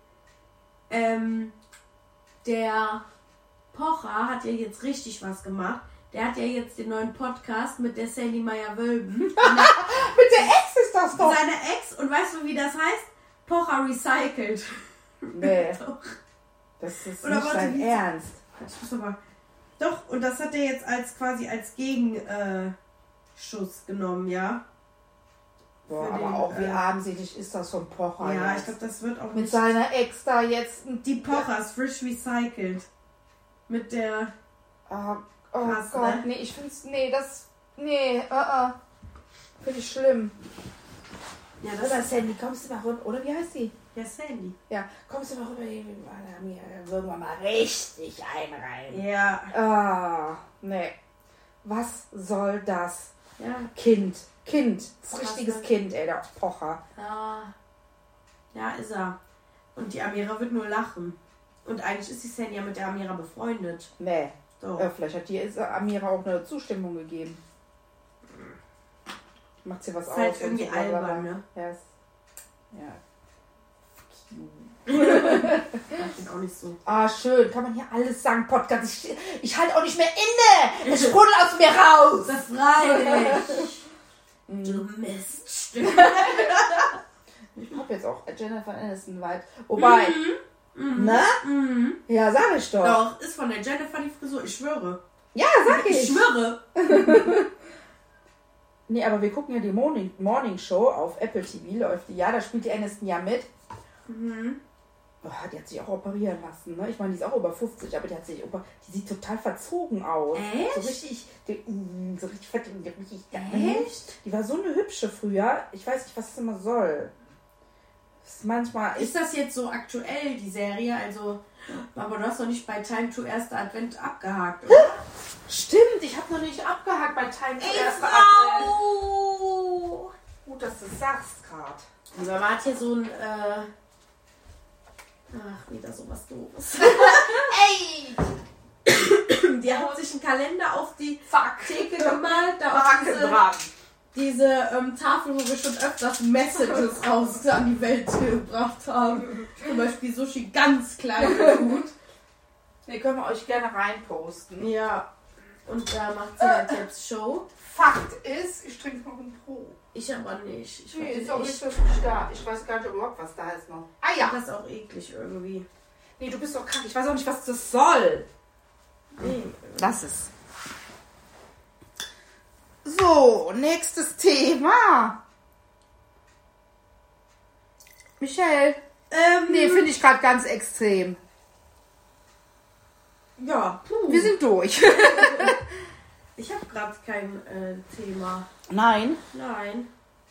Der Pocher hat ja jetzt richtig was gemacht. Der hat ja jetzt den neuen Podcast mit der Sandy Meyer-Wölben. Mit der Ex ist das doch. Seine Ex. Und weißt du, wie das heißt? Pocher recycelt. Nee. Das ist oder nicht dein Ernst. Ich muss aber... Doch, und das hat er jetzt als Gegenschuss genommen, ja. Boah, aber den, auch wie armselig ist das von Pocher. Ja, ich glaube, das wird auch mit seiner Ex da jetzt... Die Pochers, frisch recycelt. Mit der... Oh krass, Gott, ne? Nee, ich find's... Finde ich schlimm. Ja, das oder Sandy, kommst du mal runter? Oder wie heißt sie? Der Sandy. Ja, kommst du mal rüber, da würden wir mal richtig einreihen. Ja. Ah, nee. Was soll das? Ja. Kind. Das Krass, richtiges ne? Kind, ey, der Pocher. Ja, ist er. Und die Amira wird nur lachen. Und eigentlich ist die Sandy ja mit der Amira befreundet. Nee. So. Vielleicht hat die Amira auch eine Zustimmung gegeben. Macht sie was Ist aus? halt und irgendwie so, blablabla. albern, ne? Yes. Ja. Ich bin auch nicht so. Ah, schön. Kann man hier alles sagen, Podcast. Ich halte auch nicht mehr inne. Es sprudelt aus mir raus. Das freilich. Du Miststück. Ich hab jetzt auch Jennifer Aniston weit. Wobei. Ne? Ja, sag ich doch. Doch, ist von der Jennifer die Frisur. Ich schwöre. Ja, sag ich. Ich schwöre. Nee, aber wir gucken ja die Morning Show auf Apple TV, läuft die. Ja, da spielt die Aniston ja mit. Oh, die hat sich auch operieren lassen, ne? Ich meine, die ist auch über 50, aber die sieht total verzogen aus. Echt? So richtig fett und richtig Echt? Die war so eine hübsche früher. Ich weiß nicht, was das immer soll. Das ist manchmal... Ist das jetzt so aktuell, die Serie? Also, aber du hast doch nicht bei Time to Erster Advent abgehakt, oder? Stimmt, ich habe noch nicht abgehakt bei Time to Erster Advent. Gut, dass du es sagst gerade. Die Mama hat hier so ein, ach, wieder sowas Doofes. Ey! Die hat sich einen Kalender auf die Theke Fuck. gemalt, da auf diese Tafel, wo wir schon öfters Messages raus an die Welt gebracht haben. Zum Beispiel Sushi ganz klein und gut. Ne, können wir euch gerne reinposten. Ja, und da macht sie halt jetzt Show. Fakt ist, ich trinke noch ein Pro. Ich aber nicht. Ich Nee, fand ist auch den nicht echt- wirklich da. Ich weiß gar nicht überhaupt, was da ist noch. Ah ja. Das ist auch eklig irgendwie. Nee, du bist doch krank. Ich weiß auch nicht, was das soll. Nee. Lass es. So, nächstes Thema. Michelle. Nee, finde ich gerade ganz extrem. Ja, Wir sind durch. ich habe gerade kein Thema. Nein. Nein.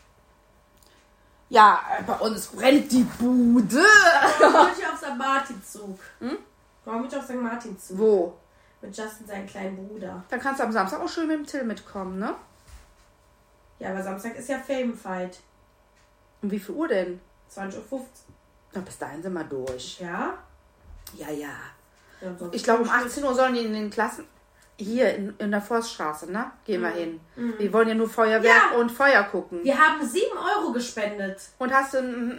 Ja, bei uns brennt die Bude. Warum bin ich auf St. Martinszug? Warum bin ich auf St. Martinszug? Wo? Mit Justin, seinem kleinen Bruder. Dann kannst du am Samstag auch schön mit dem Till mitkommen, ne? Ja, aber Samstag ist ja Famefight. Um wie viel Uhr denn? 20:15 Uhr. Na, bis dahin sind wir durch. Ja? Ja, ja. Ja, sonst- Ich glaube, um 18 Uhr sollen die in den Klassen... Hier in der Forststraße, ne? Gehen wir hin. Wir wollen ja nur Feuerwerk Ja. und Feuer gucken. Wir haben 7 € gespendet. Und hast du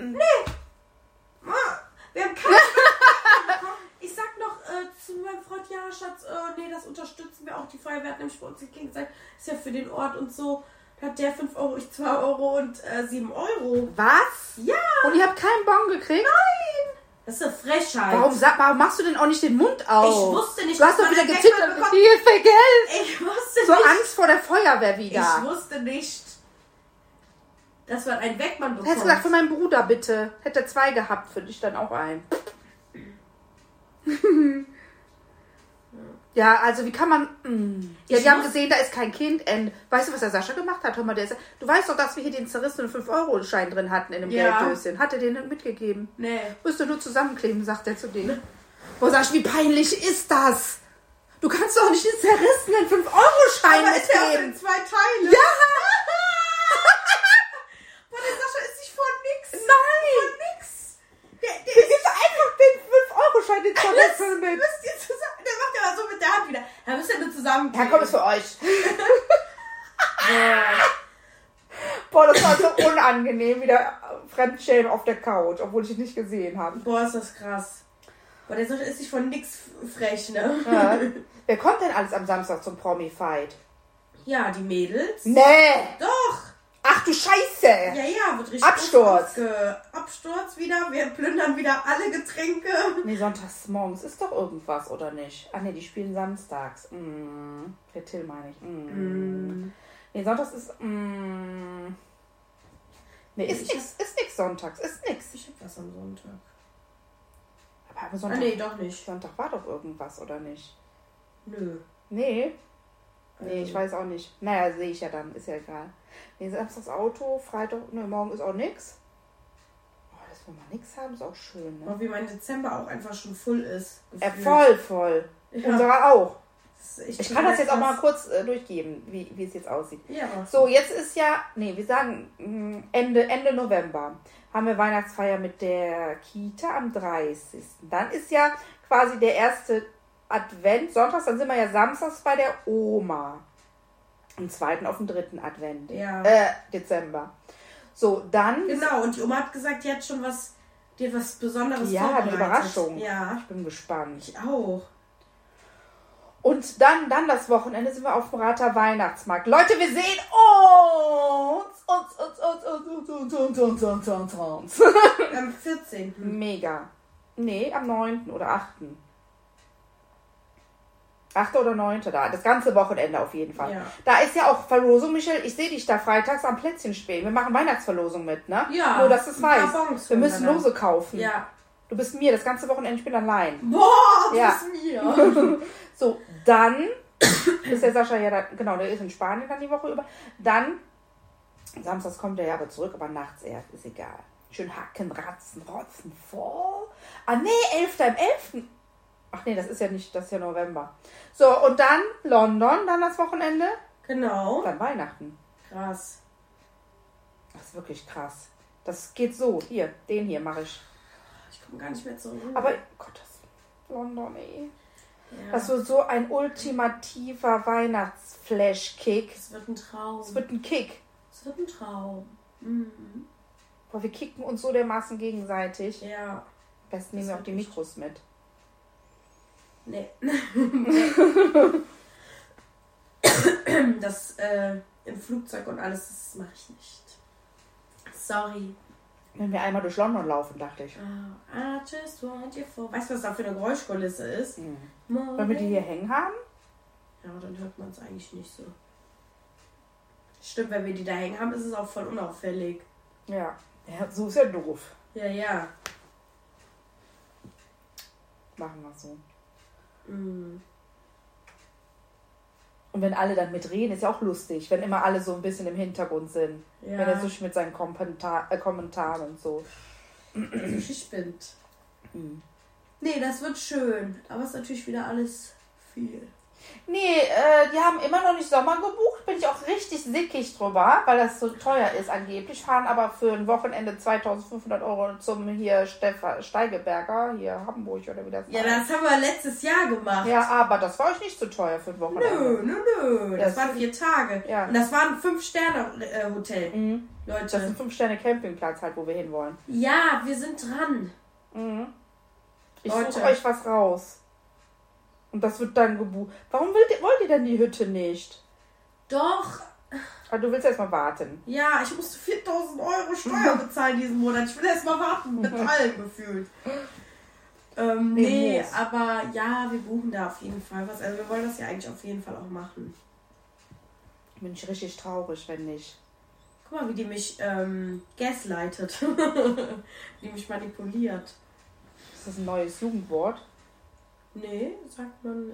Wir haben keine Ich sag noch zu meinem Freund, ja, Schatz, nee, das unterstützen wir auch. Die Feuerwehr hat nämlich bei uns gegenseitig. Ist ja für den Ort und so. Da hat der 5 €, ich 2 € und 7 €. Was? Ja. Und ihr habt keinen Bon gekriegt? Nein. Das ist eine Frechheit. Warum machst du denn auch nicht den Mund auf? Ich wusste nicht, Du hast dass doch man wieder das getippt. Geld bekommt. Hier für Geld. Ich wusste So nicht. Angst vor der Feuerwehr Ich wieder. wusste nicht, dass man einen Wegmann Du bekommt. hättest gesagt, für meinen Bruder bitte. Hätte 2 gehabt, für dich dann auch einen. Ja, also wie kann man... Ja, Ich die haben muss- gesehen, da ist kein Kind. Weißt du, was der Sascha gemacht hat? Hör mal, du weißt doch, dass wir hier den zerrissenen 5-Euro-Schein drin hatten in dem Ja. Gelddöschen. Hat er den nicht mitgegeben? Nee. Musst du nur zusammenkleben, sagt er zu denen. Wo sagst du, wie peinlich ist das? Du kannst doch nicht den zerrissenen 5-Euro-Schein Aber ist ja auch in mitgeben. 2 Teile. Ja! Boah, der Sascha ist sich vor nix. Nein! Vor nix. Der Du gibst einfach den 5-Euro-Schein, den zerrissenen mit. müsst ihr zusammen. Der macht ja mal so mit der Hand wieder. Da müsst ihr nur zusammen. Ja, komm, ist für euch. Boah, das war so unangenehm, wieder Fremdschämen auf der Couch, obwohl ich ihn nicht gesehen habe. Boah, ist das krass. Boah, der Sascha ist sich von nix frech, ne? Ja. Wer kommt denn alles am Samstag zum Promi-Fight? Ja, die Mädels. Nee! Doch. Ach du Scheiße! Ja, wird richtig Absturz. Absturz wieder. Wir plündern wieder alle Getränke. Nee, sonntags morgens ist doch irgendwas, oder nicht? Ach nee, die spielen samstags. Der Till meine ich. Nee, sonntags ist... Nee, ist nix sonntags. Ist nix. Ich hab was am Sonntag. Aber Sonntag, Nee, doch nicht. Sonntag war doch irgendwas, oder nicht? Nö. Nee. Nee, ich weiß auch nicht. Naja, sehe ich ja dann. Ist ja egal. Nee, samstags Auto, Freitag... Nee, morgen ist auch nix. Oh, das dass wir mal nichts haben, ist auch schön. Ne? Wie mein Dezember auch einfach schon voll ist. Voll. Ja. Unserer auch. Ich kann das jetzt auch mal kurz durchgeben, wie es jetzt aussieht. Ja. So, jetzt ist ja, wir sagen Ende November haben wir Weihnachtsfeier mit der Kita am 30. Dann ist ja quasi der erste Advent, sonntags, dann sind wir ja samstags bei der Oma. Am 2. auf den 3. Advent. Ja. Dezember. So, dann... Genau, und die Oma hat gesagt, die hat schon was Besonderes vorbereitet. Ja, eine Überraschung. Ja. Ich bin gespannt. Ich auch. Und dann das Wochenende sind wir auf dem Rather Weihnachtsmarkt. Leute, wir sehen uns. Am 14. Mega. Nee, am 9. oder 8. 8. oder 9. da. Das ganze Wochenende auf jeden Fall. Ja. Da ist ja auch Verlosung, Michelle. Ich sehe dich da freitags am Plätzchen spielen. Wir machen Weihnachtsverlosung mit, ne? Ja. Nur, dass du es weißt. Wir müssen Lose kaufen. Ja. Du bist mir das ganze Wochenende, ich bin allein. Boah, du bist mir. So, dann ist der Sascha ja da, genau, der ist in Spanien dann die Woche über. Dann, samstags kommt er ja aber zurück, aber nachts erst, ist egal. Schön hacken, ratzen, rotzen, voll. Ah, nee, 11. im 11. Ach nee, das ist ja November. So, und dann London, dann das Wochenende. Genau. Dann Weihnachten. Krass. Das ist wirklich krass. Das geht so. Hier, den hier mache ich. Ich komme gar nicht mehr zurück. Aber, Gott, London, ey. Ja. Das wird so ein ultimativer Weihnachtsflash-Kick. Es wird ein Traum. Es wird ein Kick. Es wird ein Traum. Mhm. Boah, wir kicken uns so dermaßen gegenseitig. Ja. Am besten nehmen wir auch die Mikros mit. Nee. Das im Flugzeug und alles, das mache ich nicht. Sorry. Wenn wir einmal durch London laufen, dachte ich. I just want you for... Weißt du, was da für eine Geräuschkulisse ist? Wollen wir die hier hängen haben? Ja, dann hört man es eigentlich nicht so. Stimmt, wenn wir die da hängen haben, ist es auch voll unauffällig. Ja. Ja, so ist ja doof. Ja, ja. Machen wir so. Mm. Und wenn alle dann mitreden, ist ja auch lustig, wenn immer alle so ein bisschen im Hintergrund sind. Ja. Wenn er sich mit seinen Kommentaren und so. Also ich spinnt. Nee, das wird schön. Aber es ist natürlich wieder alles viel. Nee, die haben immer noch nicht Sommer gebucht. Bin ich auch richtig sickig drüber, weil das so teuer ist angeblich. Fahren aber für ein Wochenende 2.500 € zum hier Steigeberger, hier Hamburg oder wie das heißt. Ja, das haben wir letztes Jahr gemacht. Ja, aber das war euch nicht so teuer für ein Wochenende. Nö. Das waren 4 Tage. Ja. Und das war ein Leute. 5-Sterne-Hotel. Das ist ein 5-Sterne-Campingplatz halt, wo wir hinwollen. Ja, wir sind dran. Ich suche euch was raus. Und das wird dann gebucht. Warum wollt ihr denn die Hütte nicht? Doch. Aber du willst erst mal warten. Ja, ich musste 4.000 € Steuer bezahlen diesen Monat. Ich will erst mal warten mit allem gefühlt. Nee, aber ja, wir buchen da auf jeden Fall was. Also wir wollen das ja eigentlich auf jeden Fall auch machen. Bin ich richtig traurig, wenn nicht. Guck mal, wie die mich gaslightet. Die mich manipuliert. Ist das ein neues Jugendwort? Nee, sagt man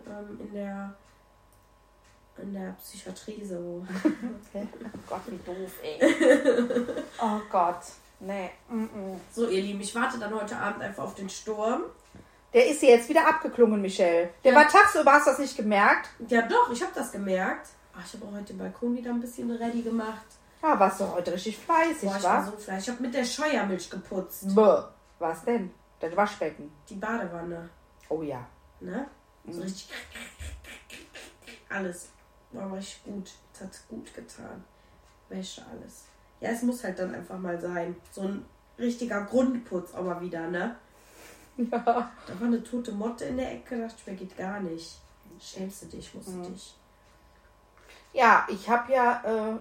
in der Psychiatrie so. Okay. Oh Gott, wie doof, ey. Oh Gott. Nee. So, ihr Lieben, ich warte dann heute Abend einfach auf den Sturm. Der ist jetzt wieder abgeklungen, Michelle. Der war tagsüber, hast du das nicht gemerkt? Ja doch, ich habe das gemerkt. Ich habe auch heute den Balkon wieder ein bisschen ready gemacht. Ja, warst du heute richtig fleißig, Boah, ich war so fleißig. Ich habe mit der Scheuermilch geputzt. Was denn? Dein Waschbecken? Die Badewanne. Oh ja. Ne? So richtig. Alles. War richtig gut. Das hat gut getan. Wäsche, alles. Ja, es muss halt dann einfach mal sein. So ein richtiger Grundputz auch mal wieder, ne? Ja. Da war eine tote Motte in der Ecke. Dachte ich mir, geht gar nicht. Schämst du dich, musst du dich. Ja, ich habe ja...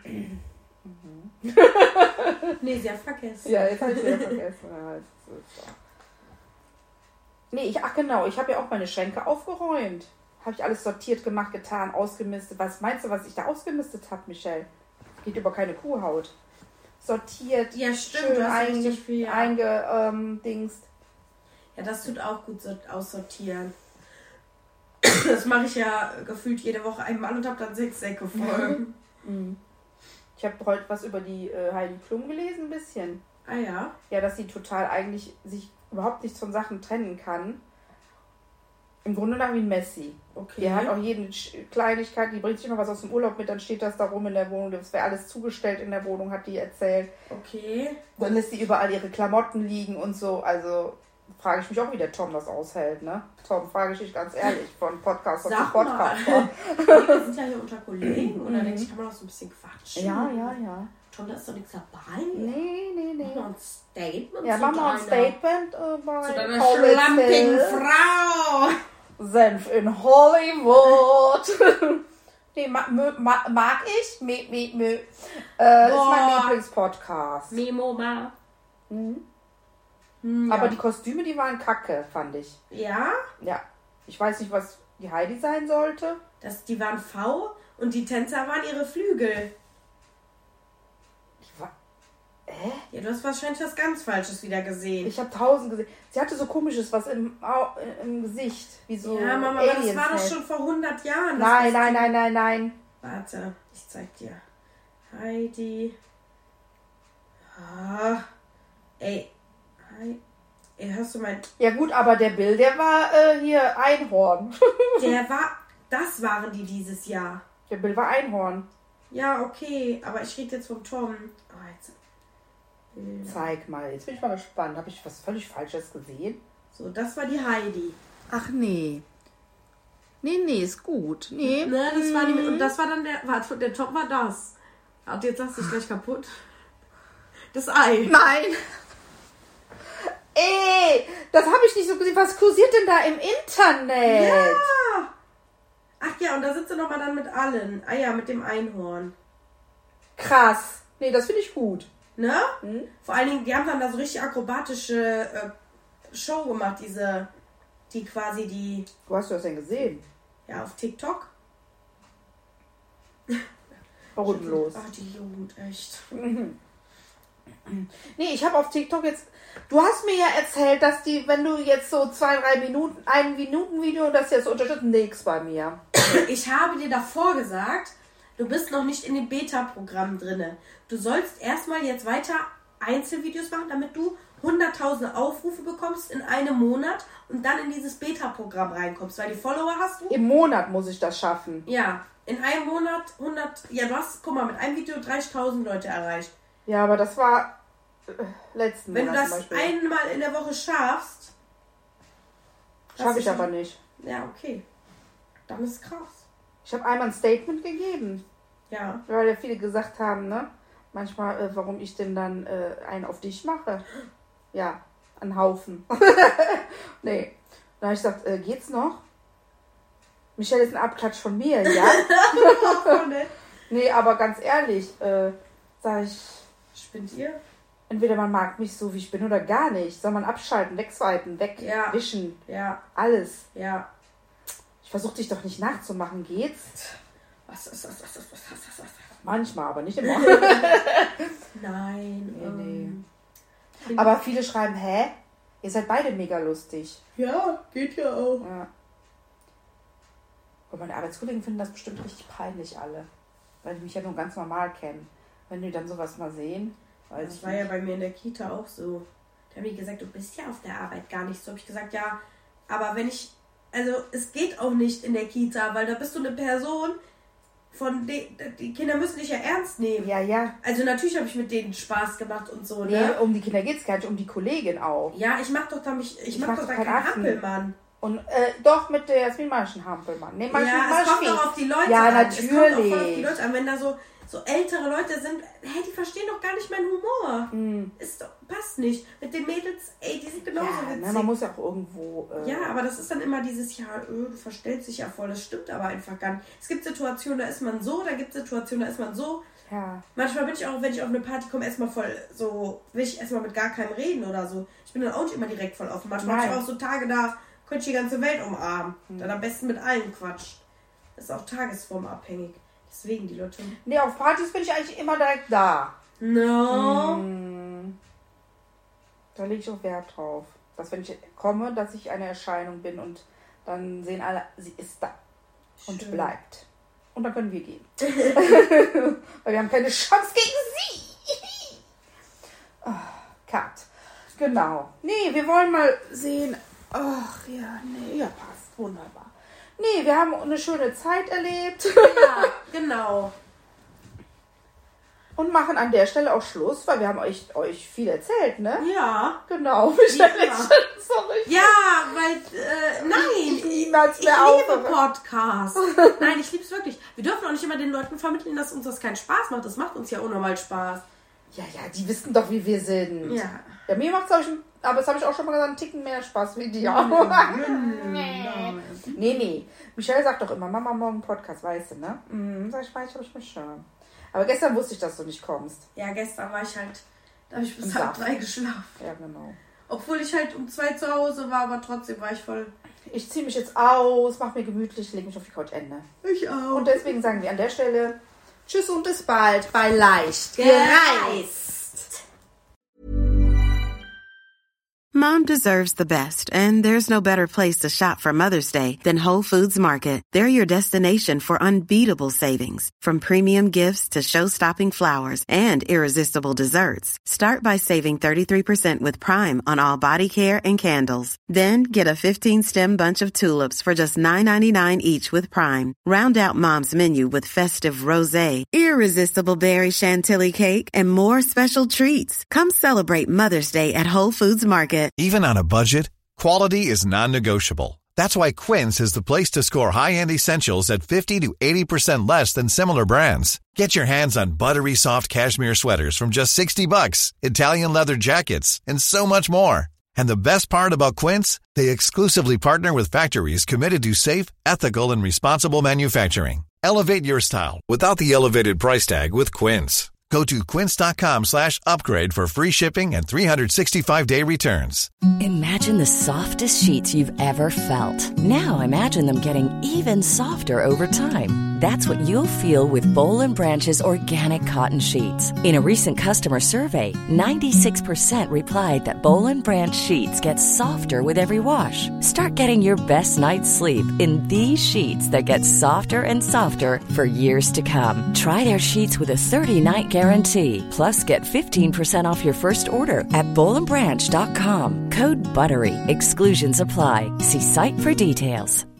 Nee, sie hat vergessen. Ja, jetzt habe ich wieder vergessen. Nee, ich habe ja auch meine Schränke aufgeräumt. Habe ich alles sortiert, gemacht, getan, ausgemistet. Was meinst du, was ich da ausgemistet habe, Michelle? Geht über keine Kuhhaut. Sortiert, ja, stimmt, schön du hast richtig viel, eingedingst. Ja, das tut auch gut aussortieren. Das mache ich ja gefühlt jede Woche einmal und habe dann 6 Säcke voll. Ich habe heute was über die Heidi Klum gelesen, ein bisschen. Ah ja? Ja, dass sie total eigentlich sich überhaupt nicht von Sachen trennen kann. Im Grunde nach wie ein Messi. Okay. Die hat auch jede Kleinigkeit, die bringt sich immer was aus dem Urlaub mit, dann steht das da rum in der Wohnung, das wäre alles zugestellt in der Wohnung, hat die erzählt. Okay. Dann lässt sie überall ihre Klamotten liegen und so, also frage ich mich auch, wie der Tom das aushält, ne? Tom, frage ich dich ganz ehrlich, von Podcaster zu Podcaster. Wir sind ja hier unter Kollegen und dann denke ich, kann man auch so ein bisschen quatschen. Ja. Tom, da ist doch nichts dabei. Nee. Mach mal ein Statement. Ja, mach mal ein Statement bei zu deiner schlampigen Frau. Senf in Hollywood. Nee, mag ich. Ist mein Lieblingspodcast. Memo. Aber die Kostüme, die waren kacke, fand ich. Ja? Ja. Ich weiß nicht, was die Heidi sein sollte. Die waren V und die Tänzer waren ihre Flügel. Ja, du hast wahrscheinlich was ganz Falsches wieder gesehen. Ich habe 1000 gesehen. Sie hatte so komisches was im Gesicht. Wie so ja, Mama, aber das war doch schon vor 100 Jahren. Nein. Warte, ich zeig dir. Heidi. Ey, hörst du mein... Ja gut, aber der Bill, der war hier Einhorn. Das waren die dieses Jahr. Der Bill war Einhorn. Ja, okay, aber ich rede jetzt vom Tom. Zeig mal, jetzt bin ich mal gespannt. Habe ich was völlig Falsches gesehen? So, das war die Heidi. Ach nee. Nee, ist gut. Nee. Ne, das war die... Und das war dann der Tom war das. Und jetzt sagst du es gleich kaputt. Das Ei. Nein. Ey, das habe ich nicht so gesehen. Was kursiert denn da im Internet? Ja. Ach ja, und da sitzt du nochmal dann mit allen. Ah ja, mit dem Einhorn. Krass. Nee, das finde ich gut. Ne? Vor allen Dingen, die haben dann da so richtig akrobatische Show gemacht, die quasi die... Wo hast du das denn gesehen? Ja, auf TikTok. Bodenlos. Ach, die Jugend, echt. Nee, ich habe auf TikTok jetzt... Du hast mir ja erzählt, dass die, wenn du jetzt so 2-3 Minuten, 1 Minuten Video, das jetzt unterstützt, nix bei mir. Ich habe dir davor gesagt, du bist noch nicht in dem Beta-Programm drinne. Du sollst erstmal jetzt weiter Einzelvideos machen, damit du 100.000 Aufrufe bekommst in einem Monat und dann in dieses Beta-Programm reinkommst, weil die Follower hast du. Im Monat muss ich das schaffen. Ja, in einem Monat 100... Ja, du hast, guck mal, mit einem Video 30.000 Leute erreicht. Ja, aber das war letzten Wenn Monat du das einmal in der Woche schaffst... Schaffe ich aber nicht. Ja, okay. Dann ist es krass. Ich habe einmal ein Statement gegeben. Ja. Weil ja viele gesagt haben, ne? Manchmal, warum ich denn dann einen auf dich mache. Ja, einen Haufen. Nee. Dann habe ich gesagt, geht's noch? Michelle ist ein Abklatsch von mir, ja? Nee, aber ganz ehrlich, sag ich... Spinnt ihr? Entweder man mag mich so, wie ich bin, oder gar nicht. Soll man abschalten, wegswipen, wegwischen. Ja. Alles. Ja. Ich versuche dich doch nicht nachzumachen, geht's? Was? Manchmal, aber nicht immer. Nein. Nee. Aber viele schreiben, hä? Ihr seid beide mega lustig. Ja, geht ja auch. Ja. Und meine Arbeitskollegen finden das bestimmt richtig peinlich alle. Weil die mich ja nur ganz normal kennen. Wenn die dann sowas mal sehen. Das war ja bei mir in der Kita auch so. Da haben die gesagt, du bist ja auf der Arbeit gar nicht so. Habe ich gesagt, ja, aber es geht auch nicht in der Kita, weil da bist du eine Person, die Kinder müssen dich ja ernst nehmen. Ja. Also natürlich habe ich mit denen Spaß gemacht und so, nee, ne? Um die Kinder geht's gar nicht, um die Kollegin auch. Ja, ich mach doch da keinen Hampelmann. Und doch mit der Jasmin Marschen Hampelmann. Nee, es kommt doch auf die Leute ja, an. Natürlich. Es kommt auch voll auf die Leute an, wenn da so ältere Leute sind, hey, die verstehen doch gar nicht meinen Humor. Passt nicht. Mit den Mädels, ey, die sind genauso witzig. Ne, man muss ja auch irgendwo... Ja, aber das ist dann immer dieses, du verstellst dich ja voll, das stimmt aber einfach gar nicht. Es gibt Situationen, da ist man so, da gibt es Situationen, da ist man so. Ja. Manchmal bin ich auch, wenn ich auf eine Party komme, erstmal voll so, will ich erstmal mit gar keinem reden oder so. Ich bin dann auch nicht immer direkt voll offen. Manchmal habe ich auch so Tage, da könnte ich die ganze Welt umarmen. Dann am besten mit allen quatscht. Das ist auch tagesformabhängig. Deswegen die Leute... Nee, auf Partys bin ich eigentlich immer direkt da. No. Da lege ich auch Wert drauf. Dass wenn ich komme, dass ich eine Erscheinung bin und dann sehen alle, sie ist da. Und Schön. Bleibt. Und dann können wir gehen. Weil wir haben keine Chance gegen sie. Genau. Nee, wir wollen mal sehen. Ach ja, nee, ja, passt. Wunderbar. Nee, wir haben eine schöne Zeit erlebt. Ja, genau. Und machen an der Stelle auch Schluss, weil wir haben euch viel erzählt, ne? Ja. Genau. Michelle, Ja. sorry. Ja, weil, nein, ich liebe Podcasts. Nein, ich liebe es wirklich. Wir dürfen auch nicht immer den Leuten vermitteln, dass uns das keinen Spaß macht. Das macht uns ja unnormal Spaß. Ja, die wissen doch, wie wir sind. Ja. Ja, mir macht es, aber das habe ich auch schon mal gesagt, einen Ticken mehr Spaß wie dir. Nee. Michelle sagt doch immer, Mama, morgen Podcast, weißt du, ne? Sag ich, weiß ich mich schon. Aber gestern wusste ich, dass du nicht kommst. Ja, gestern war ich halt, da habe ich bis 2:30 geschlafen. Ja, genau. Obwohl ich halt um 2 zu Hause war, aber trotzdem war ich voll. Ich ziehe mich jetzt aus, mach mir gemütlich, lege mich auf die Couch, Ende. Ich auch. Und deswegen sagen wir an der Stelle Tschüss und bis bald bei Leicht gereist. Mom deserves the best, and there's no better place to shop for Mother's Day than Whole Foods Market. They're your destination for unbeatable savings, from premium gifts to show-stopping flowers and irresistible desserts. Start by saving 33% with Prime on all body care and candles. Then get a 15-stem bunch of tulips for just $9.99 each with Prime. Round out Mom's menu with festive rosé, irresistible berry chantilly cake, and more special treats. Come celebrate Mother's Day at Whole Foods Market. Even on a budget, quality is non-negotiable. That's why Quince is the place to score high-end essentials at 50 to 80% less than similar brands. Get your hands on buttery soft cashmere sweaters from just $60, Italian leather jackets, and so much more. And the best part about Quince, they exclusively partner with factories committed to safe, ethical, and responsible manufacturing. Elevate your style without the elevated price tag with Quince. Go to quince.com/upgrade for free shipping and 365-day returns. Imagine the softest sheets you've ever felt. Now imagine them getting even softer over time. That's what you'll feel with Boll & Branch's organic cotton sheets. In a recent customer survey, 96% replied that Boll & Branch sheets get softer with every wash. Start getting your best night's sleep in these sheets that get softer and softer for years to come. Try their sheets with a 30-night guarantee. Plus, get 15% off your first order at bollandbranch.com. Code BUTTERY. Exclusions apply. See site for details.